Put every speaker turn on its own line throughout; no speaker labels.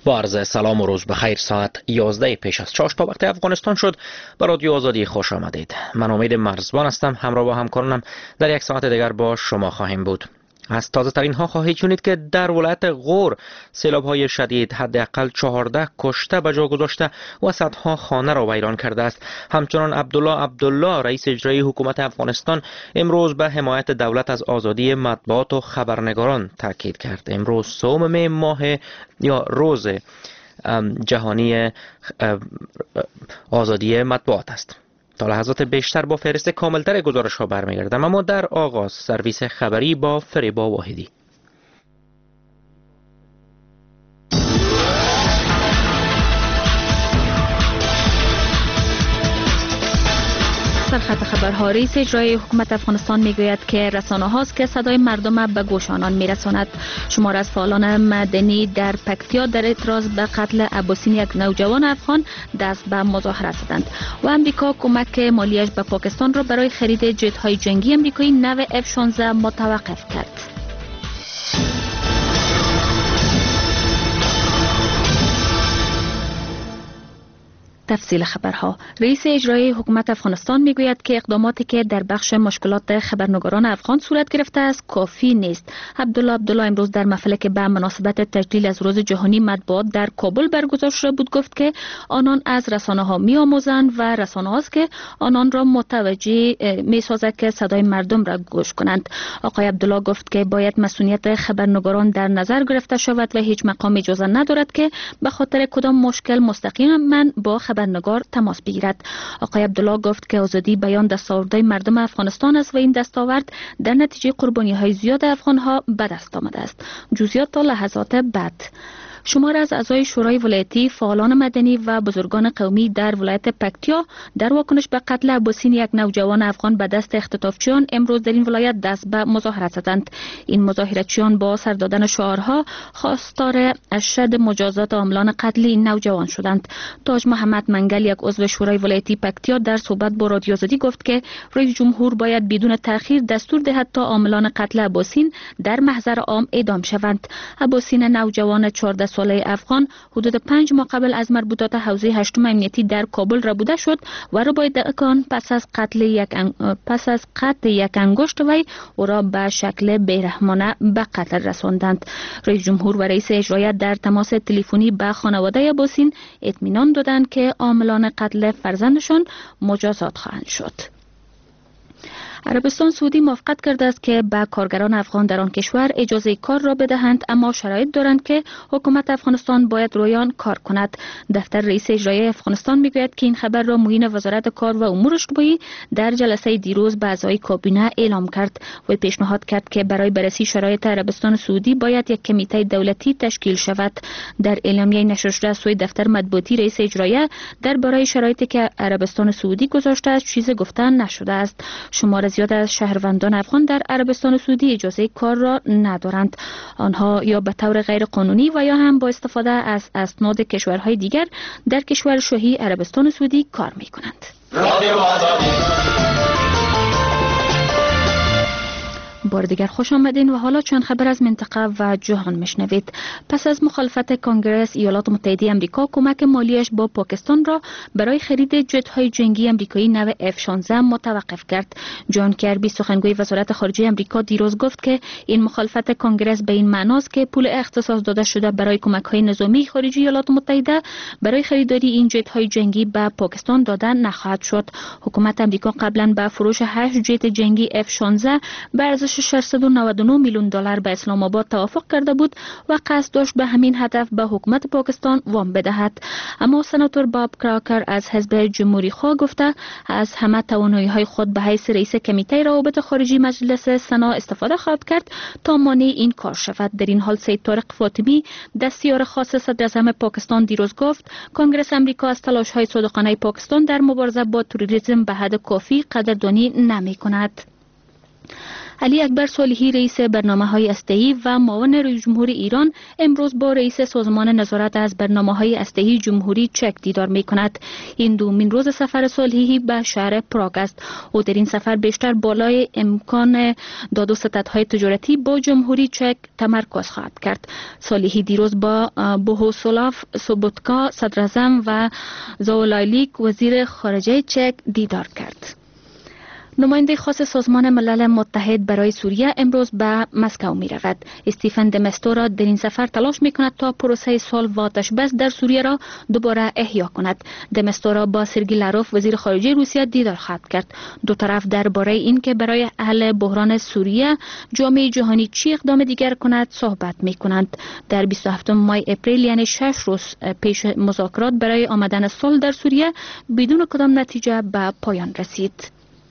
با عرض سلام و روز بخیر. ساعت 11 پیش از چاشت تا وقت افغانستان شد. به رادیو آزادی خوش آمدید. من امید مرزبان هستم. همراه با همکارانم در یک ساعت دیگر با شما خواهیم بود. از تازه ترین ها خواهید شنید که در ولایت غور سیلاب های شدید حداقل 14 کشته به جا گذاشته و صدها خانه را ویران کرده است. همچنان عبدالله رئیس اجرایی حکومت افغانستان امروز به حمایت دولت از آزادی مطبوعات و خبرنگاران تاکید کرد. امروز سوم ماه یا روز جهانی آزادی مطبوعات است. تا لحظات بیشتر با فهرست کاملتر گزارش ها برمیگردم، اما در آغاز سرویس خبری با فریبا واحدی.
سرخط خبرها. رئیس اجرایی حکومت افغانستان میگوید که رسانه هاست که صدای مردم به گوش آنان میرساند. شمار از فعالان مدنی در پکتیا در اعتراض به قتل عباسین یک نوجوان افغان دست به مظاهره زدند و امریکا کمک مالیش به پاکستان را برای خرید جت های جنگی امریکایی نو F-16 متوقف کرد. تفصیل خبرها. رئیس اجرایی حکومت افغانستان میگوید که اقداماتی که در بخش مشکلات خبرنگاران افغان صورت گرفته است کافی نیست. عبدالله امروز در محفلی که به مناسبت تجلیل از روز جهانی مطبوعات در کابل برگزار شده بود گفت که آنان از رسانه‌ها می‌آموزند و رسانه‌هاست که آنان را متوجه می‌سازد که صدای مردم را گوش کنند. آقای عبدالله گفت که باید مسئولیت خبرنگاران در نظر گرفته شود و هیچ مقام اجازه ندارد که به خاطر کدام مشکل مستقیما با خبرنگار تماس بگیرد. آقای عبدالله گفت که آزادی بیان دستاوردهای مردم افغانستان است و این دستاورد در نتیجه قربانی‌های زیاد افغان‌ها به دست آمده است. جزئیات تا لحظات بعد. شمار از اعضای شورای ولایتی، فعالان مدنی و بزرگان قومی در ولایت پکتیا در واکنش به قتل عباسین یک نوجوان افغان به دست اختطافچیان امروز در این ولایت دست به مظاهره زدند. این مظاهرچیان با سر دادن شعارها خواستار اشد مجازات عاملان قتل این نوجوان شدند. تاج محمد منگل یک عضو شورای ولایتی پکتیا در صحبت با رادیو آزادی گفت که رئیس جمهور باید بدون تأخیر دستور دهد تا عاملان قتل عباسین در محضر عام اعدام شوند. عباسین نوجوان 14 ساله افغان حدود 5 ماه قبل از مربوطات حوزه 8 امنیتی در کابل ربوده شد و روایدکان پس از قتل یک انگشت وی او را به شکل بیرحمانه به قتل رساندند. رئیس جمهور و رئیس اجرایی در تماس تلفنی به خانواده عباسین اطمینان دادند که عاملان قتل فرزندشان مجازات خواهند شد. عربستان سعودی موافقت کرده است که به کارگران افغان در آن کشور اجازه کار را بدهند، اما شرایط دارند که حکومت افغانستان باید روی آن کار کند. دفتر رئیس اجرایی افغانستان میگوید که این خبر را معین وزارت کار و امور اجتماعی در جلسه دیروز به اعضای کابینه اعلام کرد و پیشنهاد کرد که برای بررسی شرایط عربستان سعودی باید یک کمیته دولتی تشکیل شود. در اعلامیه نشر شده از سوی دفتر مطبوعاتی رئیس اجرایی درباره شرایطی که عربستان سعودی گذاشته است چیزی گفته نشده است. شمار زیاد از شهروندان افغان در عربستان سعودی اجازه کار را ندارند. آنها یا به طور غیر قانونی و یا هم با استفاده از اسناد کشورهای دیگر در کشور شاهی عربستان سعودی کار می کنند. بار دیگر خوش آمدین و حالا چند خبر از منطقه و جهان میشنوید. پس از مخالفت کنگره ایالات متحده آمریکا کمک مالیش با پاکستان را برای خرید جت های جنگی آمریکایی نو F-16 متوقف کرد. جان کربی سخنگوی وزارت خارجه آمریکا دیروز گفت که این مخالفت کنگره به این معناست که پول اختصاص داده شده برای کمک های نظامی خارجی ایالات متحده برای خریداری این جت های جنگی به پاکستان داده نخواهد شد. حکومت آمریکا قبلا با فروش 8 جت جنگی F-16 به ارزش 699 میلیون دلار به اسلام آباد توافق کرده بود و قصد داشت به همین هدف به حکومت پاکستان وام بدهد. اما سناتور باب کراکر از حزب جمهوری خواه گفته از همه توانایی‌های خود به حیث رئیس کمیته روابط خارجی مجلس سنا استفاده خواهد کرد تا مانع این کار شود. در این حال سید طارق فاطمی دستیار خاص صدر اعظم پاکستان دیروز گفت کنگره آمریکا از تلاش‌های صادقانه پاکستان در مبارزه با تروریسم به حد کافی قدردانی نمی‌کند. علی اکبر صالحی رئیس برنامه‌های هسته‌ای و معاون رئیس جمهور ایران امروز با رئیس سازمان نظارت از برنامه‌های هسته‌ای جمهوری چک دیدار می‌کند. این دومین روز سفر صالحی به شهر پراگ است. او در این سفر بیشتر بالای امکان داد و ستدهای تجارتی با جمهوری چک تمرکز خواهد کرد. صالحی دیروز با بوهوسلاف سوبوتکا صدراعظم و زاولایلیک وزیر خارجه چک دیدار کرد. نماینده خاص سازمان ملل متحد برای سوریه امروز به مسکو می رود. استیفن د مستورا در این سفر تلاش می کند تا پروسه صلح و آتش بس در سوریه را دوباره احیا کند. د مستورا با سرگی لاروف وزیر خارجه روسیه دیدار خواهد کرد. دو طرف درباره این که برای حل بحران سوریه جامعه جهانی چی اقدام دیگر کند صحبت می کنند. در 27 ماه اپریل یعنی 6 روز پیش مذاکرات برای آمدن صلح در سوریه بدون کدام نتیجه به پایان رسید.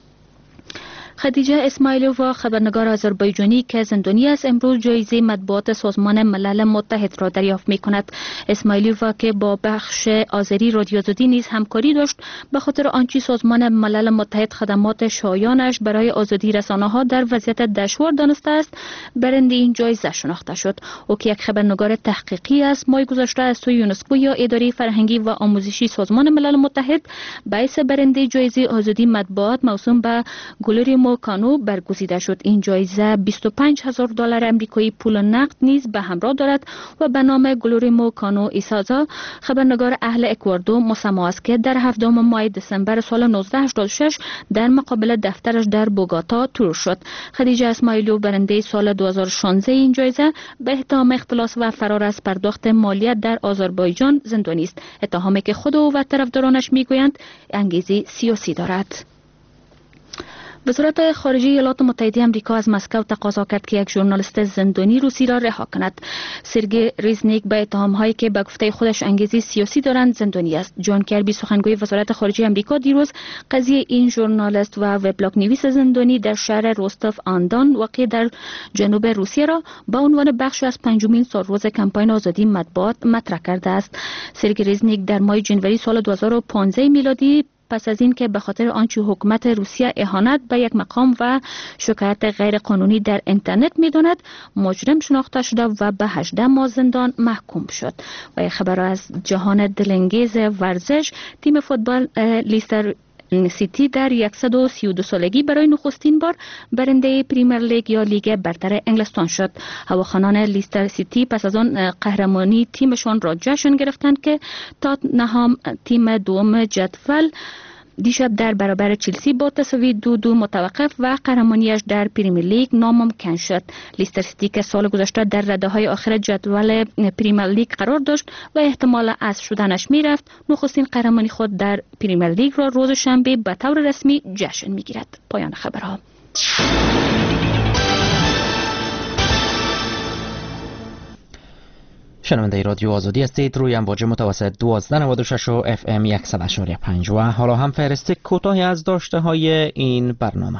خدیجه اسماعیلووا خبرنگار آذربایجانی که زندانی است امروز جایزه مطبوعات سازمان ملل متحد را دریافت می کند. اسماعیلووا که با بخش آذری رادیو آزادی نیز همکاری داشت به خاطر آنچه سازمان ملل متحد خدمات شایانش برای آزادی رسانه ها در وضعیت دشوار دانسته است برنده این جایزه شناخته شد. او که یک خبرنگار تحقیقی است ماه گذشته از سوی یونسکو یا اداره فرهنگی و آموزشی سازمان ملل متحد باعث برنده جایزه آزادی مطبوعات موسوم به گلوری کانو برگزیده شد. این جایزه $25,000 آمریکایی پول نقد نیز به همراه دارد و به نام گلوریمو کانو ایسازا خبرنگار اهل اکوادور مسما است که در 7 ماه دسامبر سال 1986 در مقابل دفترش در بوگاتا طرح شد. خدیجه اسماعیلو برنده سال 2016 این جایزه به اتهام اختلاس و فرار از پرداخت مالیات در آذربایجان زندانی است. اتهامی که خود او و طرفدارانش میگویند انگیزه سیاسی دارد. وزارت خارجه ایالات متحده آمریکا از مسکو تقاضا کرد که یک ژورنالیست زندانی روسی را رها کند. سرگئی ریزنیک به اتهام‌هایی که به گفته خودش انگیزه سیاسی دارند زندانی است. جان کربی سخنگوی وزارت خارجه آمریکا دیروز قضیه این ژورنالیست و وبلاگ نویس زندانی در شهر روستوف آندان واقع در جنوب روسیه را به عنوان بخش از 5مین سالروز کمپاین آزادی مطبوعات مطرح کرده است. سرگئی ریزنیک در ماه جنوری سال 2015 میلادی پس از این که به خاطر آنچه حکومت روسیه اهانت به یک مقام و شکایت غیر قانونی در اینترنت می‌داند مجرم شناخته شده و به 18 ماه زندان محکوم شد. و خبر از جهان دلانگیز ورزش، تیم فوتبال لیستر سیتی در 132 سالگی برای نخستین بار برنده پریمیر لیگ یا لیگ برتر انگلستان شد. هواخوانان لیستر سیتی پس از آن قهرمانی تیمشان را جشن گرفتند که تاتنهام تیم دوم جدول دیشب در برابر چلسی با تساوی 2-2 متوقف و قهرمانیش در پریمیر لیگ ناممکن شد. لیستر سیتی که سال گذشته در رده‌های آخر جدول پریمیر لیگ قرار داشت و احتمال حذف شدنش میرفت، نخستین قهرمانی خود در پریمیر لیگ را روز شنبه به طور رسمی جشن میگیرد. پایان خبرها.
شنونده رادیو آزادی هستید. روی امواج متوسط 1296 و FM 100.5 و حالا هم فهرست کوتاهی از داشته های این برنامه.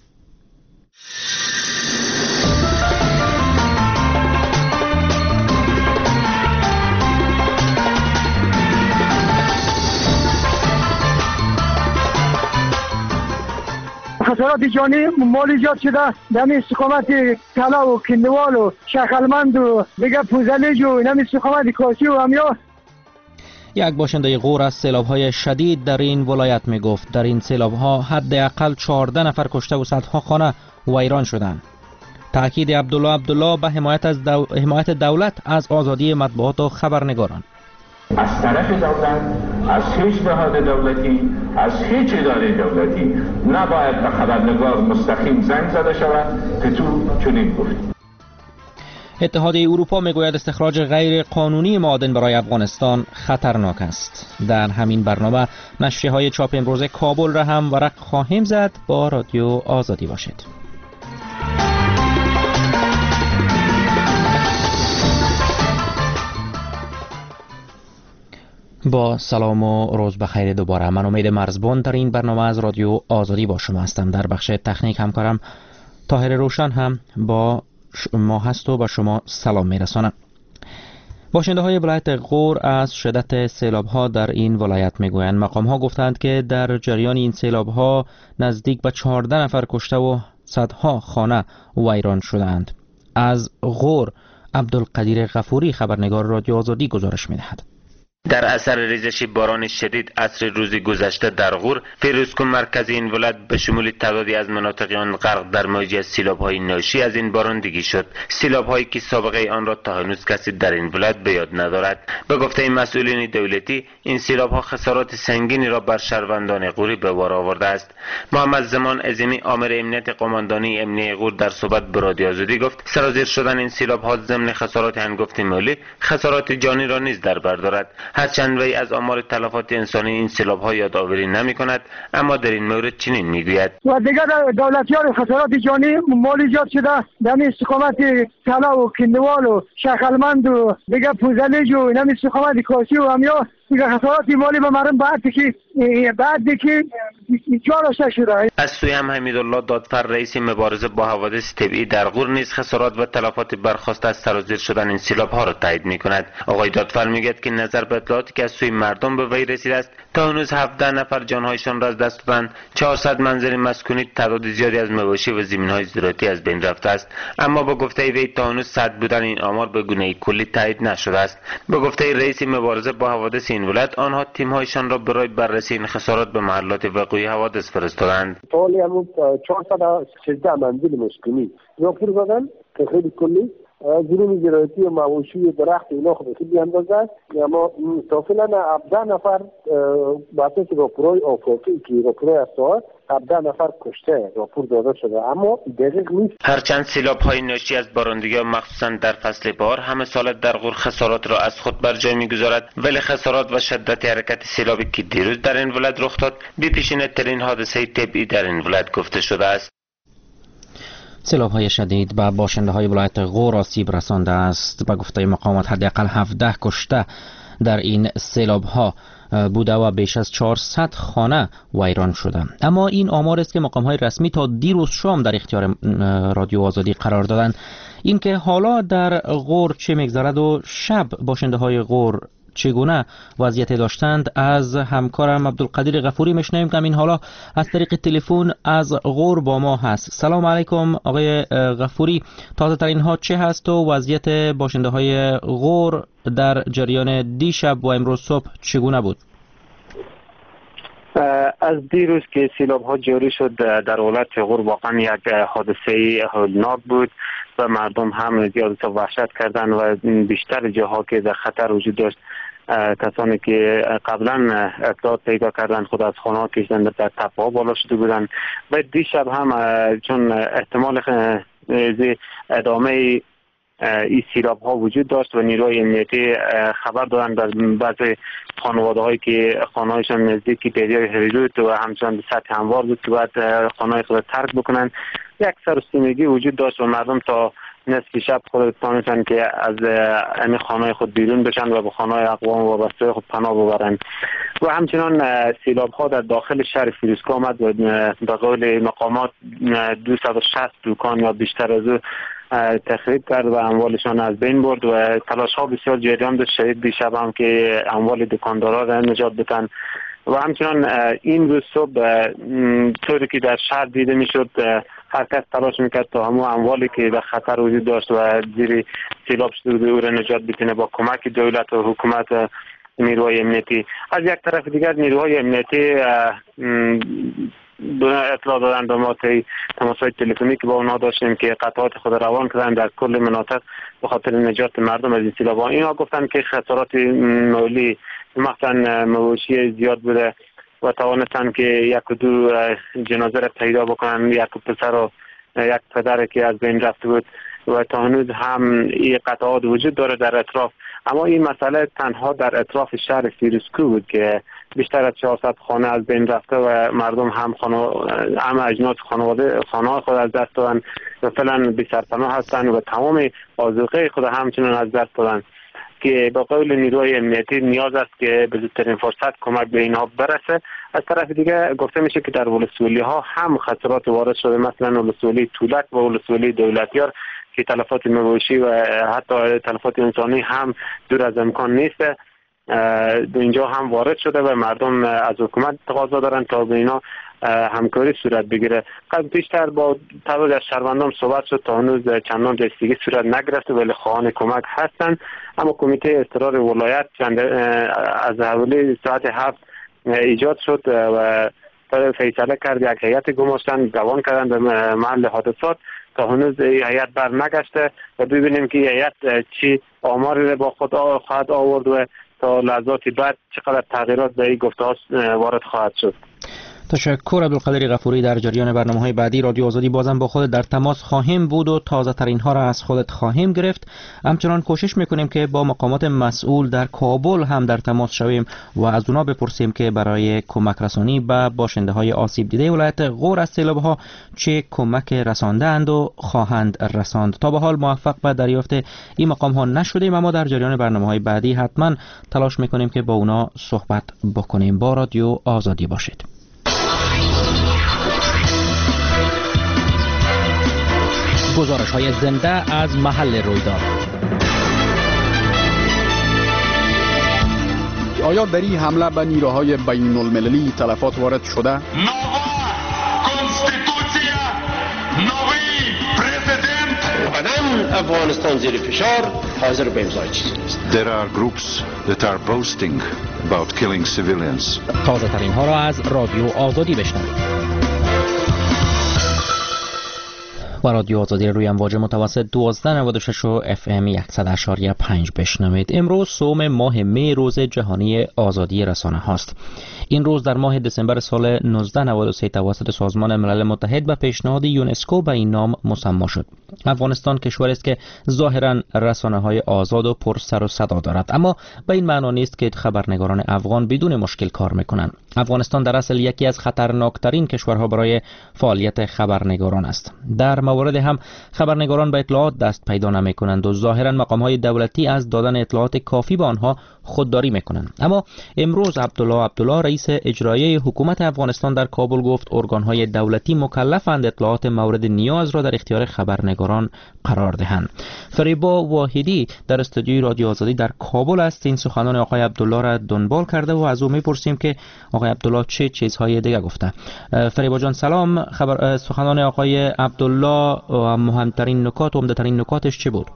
خسارات جانی مالی ایجاد شده در استقامت طلا و کندوال و شخلمند و دیگه پوزلیج و نمی استقامت کاسی و همیا.
یک باشنده غور از سیلاب‌های شدید در این ولایت می گفت در این سیلاب‌ها حداقل 14 نفر کشته و صدها خانه ویران شدند. تأکید عبدالله به حمایت دولت از آزادی مطبوعات و خبرنگاران.
از طرف دولت، از هیچ نهاد دولتی، از هیچ اداره دولتی نباید به خبرنگار مستقیم زنگ زده شود که تو چنین گفتی.
اتحادیه اروپا میگوید استخراج غیر قانونی معادن برای افغانستان خطرناک است. در همین برنامه نشریه‌های چاپ امروز کابل را هم ورق خواهیم زد. با رادیو آزادی باشید. با سلام و روز بخیر دوباره. من امید مرزبان در این برنامه از رادیو آزادی با شما هستم. در بخش تکنیک همکارم طاهر روشن هم با ما هست و با شما سلام میرسانم. باشنده های ولایت غور از شدت سیلاب ها در این ولایت میگویند. مقام ها گفتند که در جریان این سیلاب ها نزدیک به 14 نفر کشته و صدها خانه ویران شدند. از غور عبدالقدیر غفوری خبرنگار رادیو آزادی گزارش می‌دهد.
در اثر ریزش باران شدید عصر روز گذشته در غور، فیروزکوه مرکز این ولایت به شمول تعدادی از مناطق آن غرق در موجی از سیلاب‌های ناشی از این بارندگی شد. سیلاب‌هایی که سابقه آن را تا هنوز کسی در این ولایت به یاد ندارد. به گفته مسئولین دولتی، این سیلاب‌ها خسارات سنگینی را بر شهروندان غوری به بار آورده است. محمد زمان عظیمی آمر امنیت قماندانی امنیه غور در صحبت به رادیو آزادی گفت سرازیر شدن این سیلاب‌ها ضمن خسارات هنگفت مالی، خسارات جانی را نیز در بر دارد. هرچند وی از آمار تلفات انسانی این سیلاب‌ها یادآوری نمی‌کند، اما در این مورد چنین می‌گوید:
و دیگر دولتیان خسارات جانی مالی ایجاد شده در استقامت کلا و کندوال و شخلمند و دیگر پوزلیج و نمی استقامت کاسی و همیا دیگر خسارات مالی به مردم بعد که ایجاد شده.
از سوی هم حمیدالله دادفر رئیس مبارزه با حوادث طبیعی در غور نیز خسارات و تلفات برخاسته از سرازیر شدن این سیلاب‌ها را تایید می‌کند. آقای دادفر می‌گوید که نظر به اطلاعاتی که از سوی مردم به وی رسیده است، تا هنوز 17 نفر جان‌هایشان را از دست دادند، 400 منزل مسکونی، تعداد زیادی از مواشی و زمین‌های زراعتی از بین رفته است. اما با گفته وی تا هنوز صد بودن این آمار به گونه کلی تایید نشده است. به گفته رئیس مبارزه با حوادث این ولایت، آنها تیم‌هایشان را برای بررسی این خسارات به محلات وقوع حوادث فرستادند.
حالی همون 413 منزل مسکونی راپور دادن که خیلی کلی زمین زراعتی و مواشی و درخت اینا خود خیلی اندازه است. اما تا فعلا 17 نفر با اساس راپورهای آفاقی که راپورهای اساس 17 نفر کشته راپور داده شده، اما دقیق نیست.
هرچند سیلاب‌های ناشی از بارندگی مخصوصا در فصل بهار همه سال در غور خسارات را از خود بر جای می‌گذارد، ولی خسارات و شدت حرکت سیلابی که دیروز در این ولایت رخ داد بی‌پیشینه ترین حادثه طبیعی در این ولایت گفته شده است.
سیلاب‌های شدید به باشنده‌های ولایت غور آسیب رسانده است. به گفته مقامات حداقل 17 کشته در این سیلاب‌ها بوده و بیش از 400 خانه ویران شده. اما این آمار است که مقام‌های رسمی تا دیروز شام در اختیار رادیو آزادی قرار دادند. این که حالا در غور چه می‌گذرد و شب باشنده‌های غور چگونه وضعیت داشتند از همکارم عبدالقدیر غفوری میشنویم که این حالا از طریق تلفن از غور با ما هست. سلام علیکم آقای غفوری، تازه ترین ها چه هست و وضعیت باشنده های غور در جریان دیشب و امروز صبح چگونه بود؟
از دیروز که سیلاب ها جاری شد در ولایت غور واقعا یک حادثه هولناک بود و مردم هم زیاد وحشت کردند و بیشتر جاها که در خطر وجود داشت کسانی که قبلا اطلاعات پیدا کردن خود از خانه ها کشیدن در تپه ها بالا شده بودن و دیشب هم چون احتمال ادامه این سیلاب ها وجود داشت و نیروی امنیتی خبر دادن در بعضی خانواده هایی که خانه هایشان نزدیک دریای هریرود و همچنان به سطح هموار بود که باید خانه های خود ترک بکنن، یک سرسیمگی وجود داشت و مردم تا نصف شب خود تانستن که از این خانه خود بیرون بشن و به خانه اقوام وابسته خود پناه ببرن. و همچنان سیلاب ها در داخل شهر فیروزکوه آمد و به قول مقامات 260 دکان یا بیشتر از او تخریب کرد و اموالشان از بین برد و تلاش ها بسیار جریان داشت شدید دیشب هم که اموال دکاندارا را نجات بدن. و همچنان این روز صبح طوری که در شهر دیده میشد هر کس تلاش میکرد تا همون اموالی که در خطر وجود داشت و زیر سیلاب شده بود او را نجات بتونه با کمک دولت و حکومت نیروهای امنیتی. از یک طرف دیگر نیروهای امنیتی اطلاع دادن به ما تماس‌های تلفنی که با اونها داشتیم که قطعات خود روان کردن در کل مناطق به خاطر نجات مردم از این سیلاب‌ها. اینا گفتن که خسارات مالی مثلا مواشی زیاد بوده و توانستن که یک و دو جنازه را پیدا بکنن، یک پسر و یک پدر که از بین رفته بود و تا هنوز هم این قطعات وجود داره در اطراف. اما این مسئله تنها در اطراف شهر فیروزکوه بود که بیشتر از 400 خانه از بین رفته و مردم هم اجناس خانه خود از دست دادن و فعلا بی سرپناه هستند و تمام آذوقه خود همچنان از دست دادن که با قول نیروهای امنیتی نیاز است که به زودترین فرصت کمک به اینها برسه. از طرف دیگه گفته میشه که در ولسوالی ها هم خسارات وارد شده، مثلا ولسوالی تولک و ولسوالی دولتیار که تلفات مواشی و حتی تلفات انسانی هم دور از امکان نیست اینجا هم وارد شده و مردم از حکومت تقاضا دارن تا به اینا همکاری صورت بگیره. قبل پیشتر با تعداد از شهروندان صحبت شد، تا هنوز چندان رسیدگی صورت نگرفته ولی خواهان کمک هستند. اما کمیته اضطرار ولایت از حوالی ساعت 7 ایجاد شد و فیصله کرد یک هیئت گماشتن روان کردن به محل حادثات. تا هنوز هیئت بر نگشته و ببینیم که هیئت چی آماری با خود خواهد آورد و تا لحظات بعد چقدر تغییرات به این گفته‌ها وارد خواهد شد.
تشکر. عبدالقادر غفوری. در جریان برنامه‌های بعدی رادیو آزادی بازم با خودت در تماس خواهیم بود و تازه ترین ها را از خودت خواهیم گرفت. همچنان کوشش میکنیم که با مقامات مسئول در کابل هم در تماس شویم و از اونا بپرسیم که برای کمک رسانی به باشنده های آسیب دیده ولایت غور از سیلاب‌ها چه کمک رساندند و خواهند رساند. تا به حال موفق به دریافت این مقام ها نشدیم، اما در جریان برنامه‌های بعدی حتما تلاش میکنیم که با اونا صحبت بکنیم. با رادیو آزادی باشید. گزارش های زنده از محل رویداد.
آیا در این حمله به نیروهای بین المللی تلفات وارد شده؟
افغانستان زیر فشار حاضر به امضای چیزی نیست.
There are groups that are boasting about killing civilians.
تازه ترین ها را از رادیو آزادی بشنوید. و رادیو آزادی روی امواج متوسط 1296 و FM 100.5 بشنوید. امروز سوم ماه می روز جهانی آزادی رسانه هاست. این روز در ماه دسامبر سال 1993 توسط سازمان ملل متحد به پیشنهاد یونسکو به این نام مسما شد. افغانستان کشوری است که ظاهرا رسانه‌های آزاد و پر سر و صدا دارد، اما به این معنا نیست که خبرنگاران افغان بدون مشکل کار میکنند. افغانستان در اصل یکی از خطرناکترین کشورها برای فعالیت خبرنگاران است. در موارد هم خبرنگاران به اطلاعات دست پیدا نمی‌کنند و ظاهرا مقام‌های دولتی از دادن اطلاعات کافی به آنها خودداری می‌کنند. اما امروز عبدالله رئیس اجرایی حکومت افغانستان در کابل گفت ارگان‌های دولتی مکلفند اطلاعات مورد نیاز را در اختیار خبرنگاران قرار دهند. فریبا واحدی در استودیوی رادیو آزادی در کابل است. این سخنان آقای عبدالله را دنبال کرده و از او می‌پرسیم که آقای عبدالله چه چیزهای دیگه گفته. فریبا جان سلام. سخنان آقای عبدالله و مهمترین نکات و عمده‌ترین نکاتش چه بود؟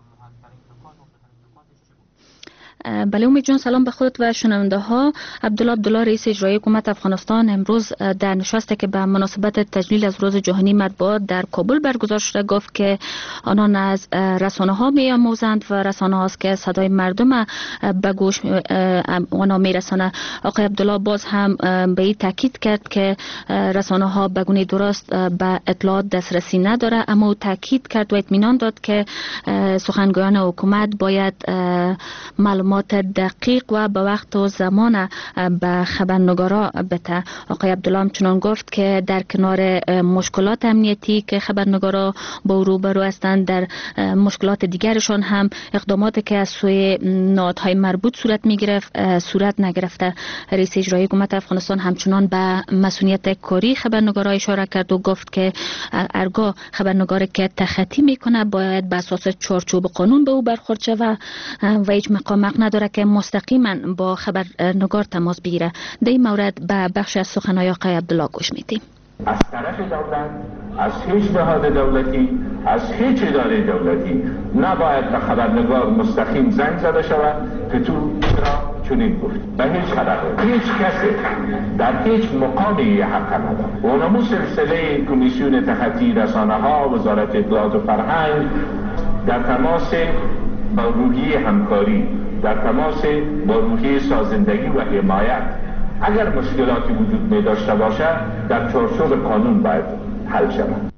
بله امید جان، سلام به خودت و شنونده ها. عبدالله رئیس اجرایی حکومت افغانستان امروز در نشستی که به مناسبت تجلیل از روز جهانی مطبوعات در کابل برگزار شده گفت که آنان از رسانه ها می آموزند و رسانه هاست که صدای مردم به گوش آنها می رسانه. آقای عبدالله باز هم به این تاکید کرد که رسانه ها به گونه درست به اطلاعات دسترسی نداره، اما تاکید کرد و اطمینان داد که سخنگویان حکومت باید معلومات دقیق و به وقت و زمان به خبرنگارا بده. آقای عبدالله همچنان گفت که در کنار مشکلات امنیتی که خبرنگارا با روبرو هستند، در مشکلات دیگرشان هم اقداماتی که از سوی نهادهای مربوط صورت نگرفته. رئیس اجرایی حکومت افغانستان همچنان به مسئولیت کاری خبرنگارا اشاره کرد و گفت که هرگاه خبرنگاری که تخطی میکنه باید به اساس چارچوب قانون به او برخورد شود و هیچ مقام نداره که مستقیما با خبرنگار تماس بگیره. در این مورد به بخش از سخنهای آقای عبدالله گوش میدیم.
از طرف دولت، از هیچ نهاد دولتی، از هیچ اداره دولتی نباید به خبرنگار مستقیم زنگ زده شود که تو را چنین گفت. به هیچ خبرنگار، هیچ کسی در هیچ مقامی حق نداره. اونمو سلسله کمیسیون تخطی رسانه ها، وزارت اطلاعات و فرهنگ در تماس با روحیه همکاری، در تماس با روحیه سازندگی و حمایت، اگر مشکلاتی وجود می داشته باشد در چارچوب قانون باید حل شود.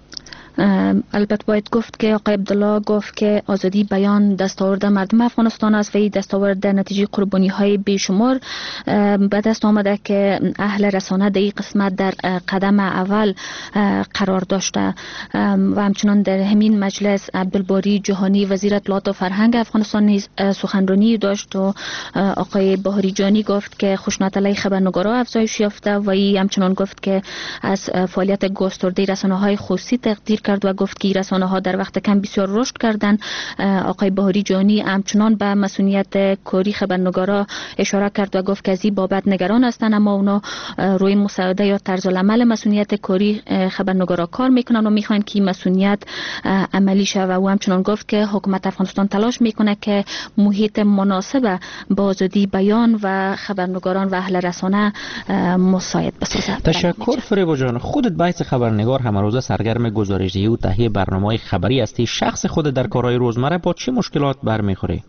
البته باید گفت که آقای عبدالله گفت که آزادی بیان دستاورد مردم افغانستان است و این دستاورد در نتیجه قربانی های بیشمار به دست آمده که اهل رسانه در این قسمت در قدم اول قرار داشته. و همچنان در همین مجلس عبدالباری جهانی وزیر اطلاعات و فرهنگ افغانستان نیز سخنرانی داشت و آقای بهاری جانی گفت که خشونت علیه خبرنگارا افزایش یافته و همچنان گفت که از فعالیت گسترده رسانه های خصوصی تقدیر کرد و گفت که رسانه ها در وقت کم بسیار رشد کردن. آقای بهاری جانی همچنان به مسئولیت کاری خبرنگارا اشاره کرد و گفت که از این بابت نگران هستند، اما اونا روی مساعده یا طرز العمل مسئولیت کاری خبرنگارا کار میکنن و میخواین که مسئولیت عملی شود. و همچنان گفت که حکومت افغانستان تلاش میکنه که محیط مناسب با آزادی بیان و خبرنگاران و اهل رسانه مساعد بسازد.
تشکر فریبا جان. خودت باعث خبرنگار همه روزه سرگرم گزارش‌دهی و تهیه برنامه‌های خبری هستی. شخص خودت در کارهای روزمره با چه مشکلات برمیخوری؟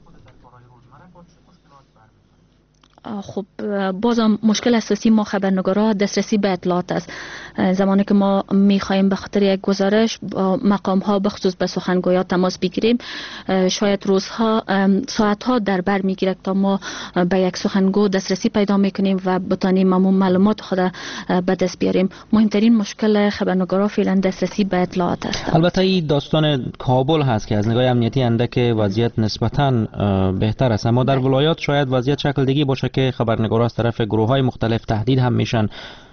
خب بازم مشکل اساسی ما خبرنگارا دسترسی به اطلاعات است. زمانی که ما میخوایم به خاطر یک گزارش با مقام ها بخصوص به سخنگویا تماس بگیریم، شاید روزها ساعتها در بر میگیره تا ما به یک سخنگو دسترسی پیدا میکنیم و بتانیم معلومات خود به دست بیاریم. مهمترین مشکل خبرنگارا فعلا دسترسی به اطلاعات است.
البته این داستان کابل هست که از نگاه امنیتی اندک وضعیت نسبتاً بهتر است، اما در ولایات شاید وضعیت شکل دیگه باشه که خبرنگارا از طرف گروه‌های مختلف تهدید هم میشن.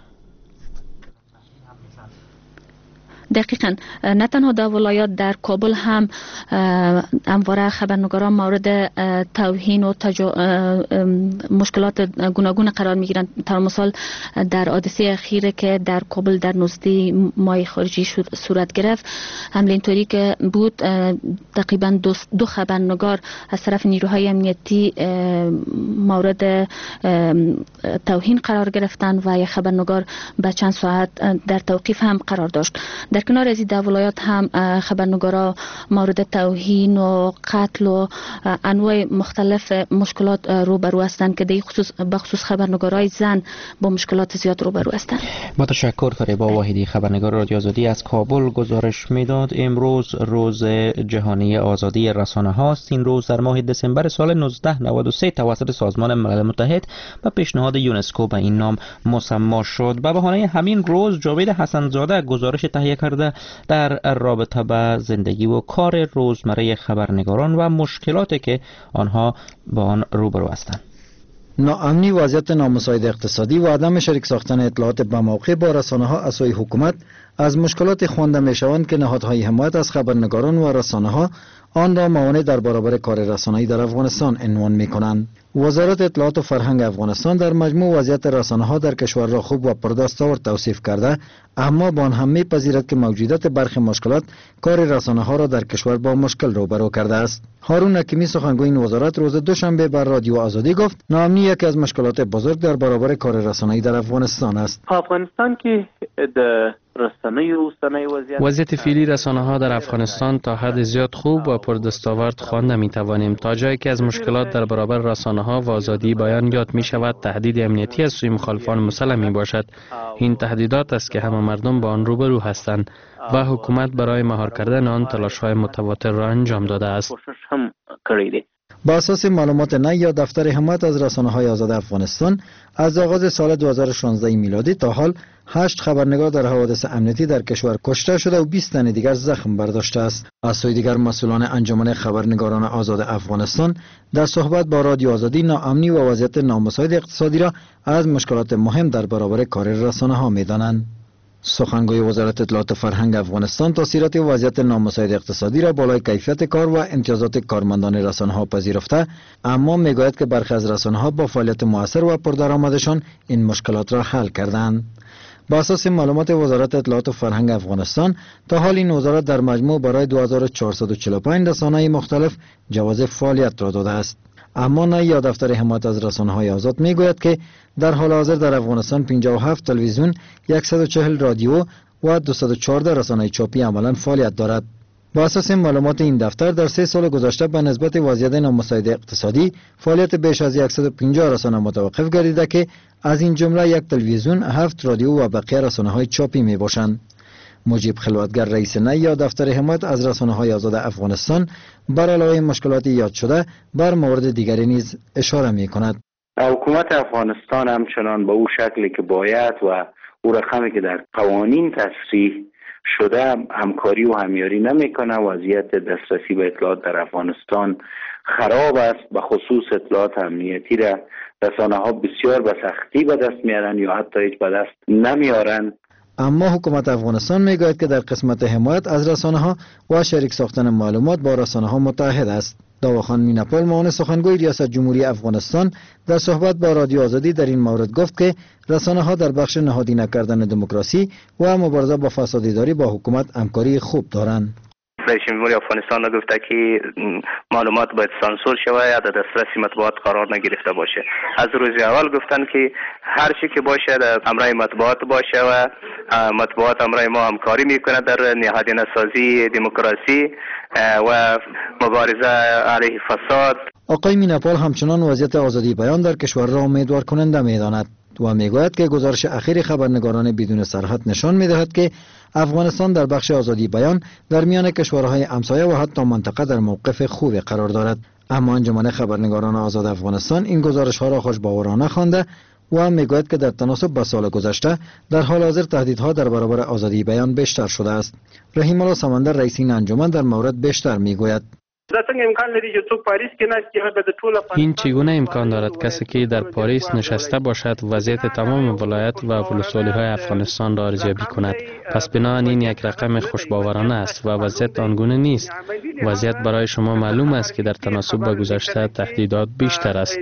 دقیقاً نه تنها در ولایات، در کابل هم همواره خبرنگاران مورد توهین و مشکلات گوناگون قرار میگیرند. در مثال در حادثه اخیره که در کابل در 19 ماه خارجی صورت گرفت، حمله اینطوری که بود تقریبا دو خبرنگار از طرف نیروهای امنیتی مورد توهین قرار گرفتند و یک خبرنگار به چند ساعت در توقیف هم قرار داشت. در کنار از در ولایات هم خبرنگارا مورد توهین و قتل و انواع مختلف مشکلات روبرو هستند که به خصوص خبرنگارای زن با مشکلات زیاد روبرو هستند.
با تشکر فریبا واحدی، خبرنگار رادیو آزادی از کابل گزارش میداد. امروز روز جهانی آزادی رسانه هاست. این روز در ماه دسامبر سال 1993 توسط سازمان ملل متحد و پیشنهاد یونسکو به این نام مسما شد. به بهانه همین روز جاوید حسن‌زاده گزارش تهیه کرده در رابطه با زندگی و کار روزمره خبرنگاران و مشکلاتی که آنها با آن روبرو هستند.
ناامنی، وضعیت نامساعد اقتصادی و عدم شریک ساختن اطلاعات به موقع با رسانه‌ها از سوی حکومت از مشکلات خوانده می‌شوند که نهادهای حمایت از خبرنگاران و رسانه‌ها آن را موانع در برابر کار رسانه‌ای در افغانستان عنوان می‌کنند. وزارت اطلاعات و فرهنگ افغانستان در مجموع وضعیت رسانه‌ها در کشور را خوب و پردستاورد توصیف کرده، اما با آن هم می‌پذیرد که موجودیت برخی مشکلات کار رسانه‌ها را در کشور با مشکل روبرو کرده است. هارون حکیمی سخنگوی این وزارت روز دوشنبه بر رادیو آزادی گفت ناامنی یکی از مشکلات بزرگ در برابر کار رسانه‌ای در افغانستان است.
افغانستان که
وضعیت فعلی رسانه‌ها در افغانستان تا حد زیاد خوب و پردستاورد خوانده می‌توانیم. تا جایی که از مشکلات در برابر رسانه‌ها و آزادی بیان یاد می‌شود، تهدید امنیتی از سوی مخالفان مسلم می‌باشد. این تهدیدات است که همه مردم با آن روبرو هستند و حکومت برای مهار کردن آن تلاش‌های متواتر را انجام داده است.
با اساس معلومات نی یا دفتر حمایت از رسانه‌های آزاد افغانستان، از آغاز سال 2016 میلادی تا حال 8 خبرنگار در حوادث امنیتی در کشور کشته شده و 20 تن دیگر زخم برداشته است. از سوی دیگر مسئولان انجمن خبرنگاران آزاد افغانستان در صحبت با رادیو آزادی ناامنی و وضعیت نامساعد اقتصادی را از مشکلات مهم در برابر کار رسانه‌ها می‌دانند. سخنگوی وزارت اطلاعات و فرهنگ افغانستان تاثیرات وضعیت نامساعد اقتصادی را بالای کیفیت کار و امتیازات کارمندان رسانه‌ها پذیرفته، اما میگوید که برخی از رسانه‌ها با فعالیت مؤثر و پردرآمدشان این مشکلات را حل کردند. با اساس معلومات وزارت اطلاعات و فرهنگ افغانستان تا حال این وزارت در مجموع برای 2445 رسانه مختلف جواز فعالیت را داده است. اما نی یا دفتر حمایت از رسانه‌های آزاد میگوید که در حال حاضر در افغانستان 57 تلویزیون، 140 رادیو و 214 رسانه چاپی عملاً فعالیت دارد. با اساس معلومات این دفتر در 3 سال گذشته به نسبت وضعیت نامساعد اقتصادی فعالیت بیش از 150 رسانه متوقف گردیده که از این جمله 1 تلویزیون، 7 رادیو و بقیه رسانه‌های چاپی میباشند. مجیب خلوتگر رئیس نی یا دفتر حمایت از رسانه‌های آزاد افغانستان بر علاوه مشکلات یاد شده بر موارد دیگری نیز اشاره می‌کند.
حکومت افغانستان همچنان به او شکلی که باید و او رقمی که در قوانین تصریح شده همکاری و همیاری نمی‌کنه. وضعیت دسترسی به اطلاعات در افغانستان خراب است. به خصوص اطلاعات امنیتی را رسانه‌ها بسیار به سختی به دست میارن یا حتی هیچ به دست نمیارن.
اما حکومت افغانستان میگوید که در قسمت حمایت از رسانه‌ها و شریک ساختن معلومات با رسانه‌ها متحد است. داوخان میناپول معاون سخنگوی ریاست جمهوری افغانستان در صحبت با رادیو آزادی در این مورد گفت که رسانه‌ها در بخش نهادینه کردن دموکراسی و مبارزه با فساد اداری با حکومت همکاری خوب دارند.
رئیس جمهوری افغانستان گفته که معلومات باید سانسور شود یا در دسترس مطبوعات قرار نگرفته باشه. از روز اول گفتن که هر چی که باشه در امرای مطبوعات باشه و مطبوعات امرای ما همکاری میکنه در نهادینه سازی دموکراسی و مبارزه علیه فساد.
آقای میناپول همچنان وضعیت آزادی بیان در کشور را امیدوار کننده می‌داند و میگوید که گزارش اخیر خبرنگاران بدون سرحد نشان می‌دهد که افغانستان در بخش آزادی بیان در میان کشورهای همسایه و حتی منطقه در موقف خوبی قرار دارد. اما انجمن خبرنگاران آزاد افغانستان این گزارش‌ها را خوشباورانه خوانده و میگوید که در تناسب با سال گذشته در حال حاضر تهدیدها در برابر آزادی بیان بیشتر شده است. رحیم الله سمندر رئیس این انجمن در مورد بیشتر میگوید
این چگونه امکان دارد کسی که در پاریس نشسته باشد وضعیت تمام ولایت و ولسوالی‌های افغانستان را ارزیابی کند؟ پس بنابراین این یک رقم خوشباورانه است و وضعیت آنگونه نیست. وضعیت برای شما معلوم است که در تناسب با گذشته تهدیدات بیشتر است.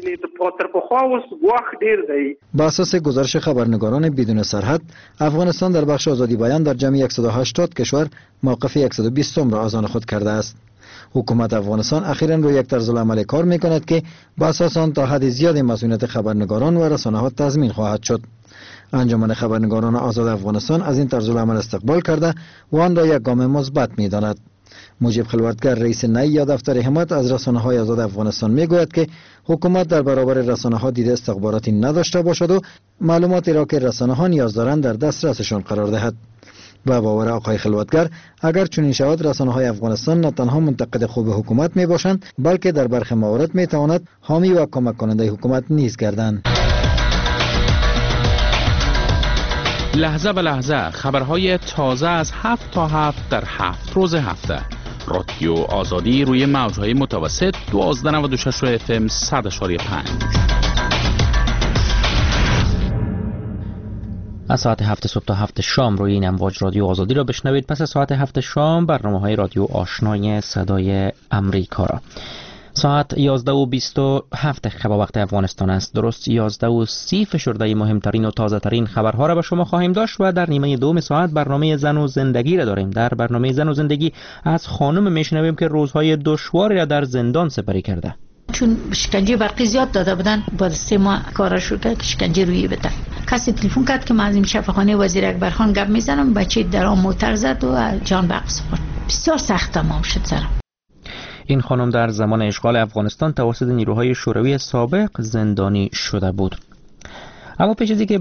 با اساس گزارش خبرنگاران بدون سرحد، افغانستان در بخش آزادی بیان در جمع 180 کشور موقف 120 را از آن خود کرده است. حکومت افغانستان اخیراً روی یک طرزالعمل کار می‌کند که با اساس آن تا حد زیادی مسئولیت خبرنگاران و رسانه‌ها تضمین خواهد شد. انجمن خبرنگاران آزاد افغانستان از این طرزالعمل استقبال کرده و آن را یک گام مثبت می‌داند. مجیب خلوتگر رئیس نئی یا دفتر حمایت از رسانه‌های آزاد افغانستان می‌گوید که حکومت در برابر رسانه‌ها دید استخباراتی نداشته باشد و معلوماتی را که رسانه‌ها نیاز دارند در دسترسشان قرار دهد. و باور آقای خلوتگر اگر چنین شود رسانه‌های افغانستان نه تنها منتقد خوب حکومت می باشند بلکه در برخی موارد می تواند حامی و کمک کننده حکومت نیز گردند.
لحظه به لحظه خبرهای تازه از 7 تا 7 در 7 روز هفته. رادیو آزادی روی موج‌های متوسط 1296 FM 100.5.
از ساعت 7 صبح تا 7 شام روی این امواج رادیو آزادی را بشنوید. پس از ساعت 7 شام برنامه‌های رادیو آشنای صدای امریکا را. ساعت 11:27 شب وقت افغانستان است. درست 11:30 فشرده مهمترین و تازه ترین خبرها را به شما خواهیم داشت و در نیمه دوم ساعت برنامه زن و زندگی را داریم. در برنامه زن و زندگی از خانم میشنویم که روزهای دشواری را در زندان سپری کرده.
چون شکنجه برقی زیاد داده بودن بعد 3 ماه کارش رو کرد شکنجه روی بده. کسی تلفن کرد که من از این شفاخانه وزیر اکبرخان گپ میزنم، بچه در آن موتر زد و جان به عقص برد. بسیار سخت تمام شد سرم.
این خانم در زمان اشغال افغانستان توسط نیروهای شوروی سابق زندانی شده بود. اما پیش از اینکه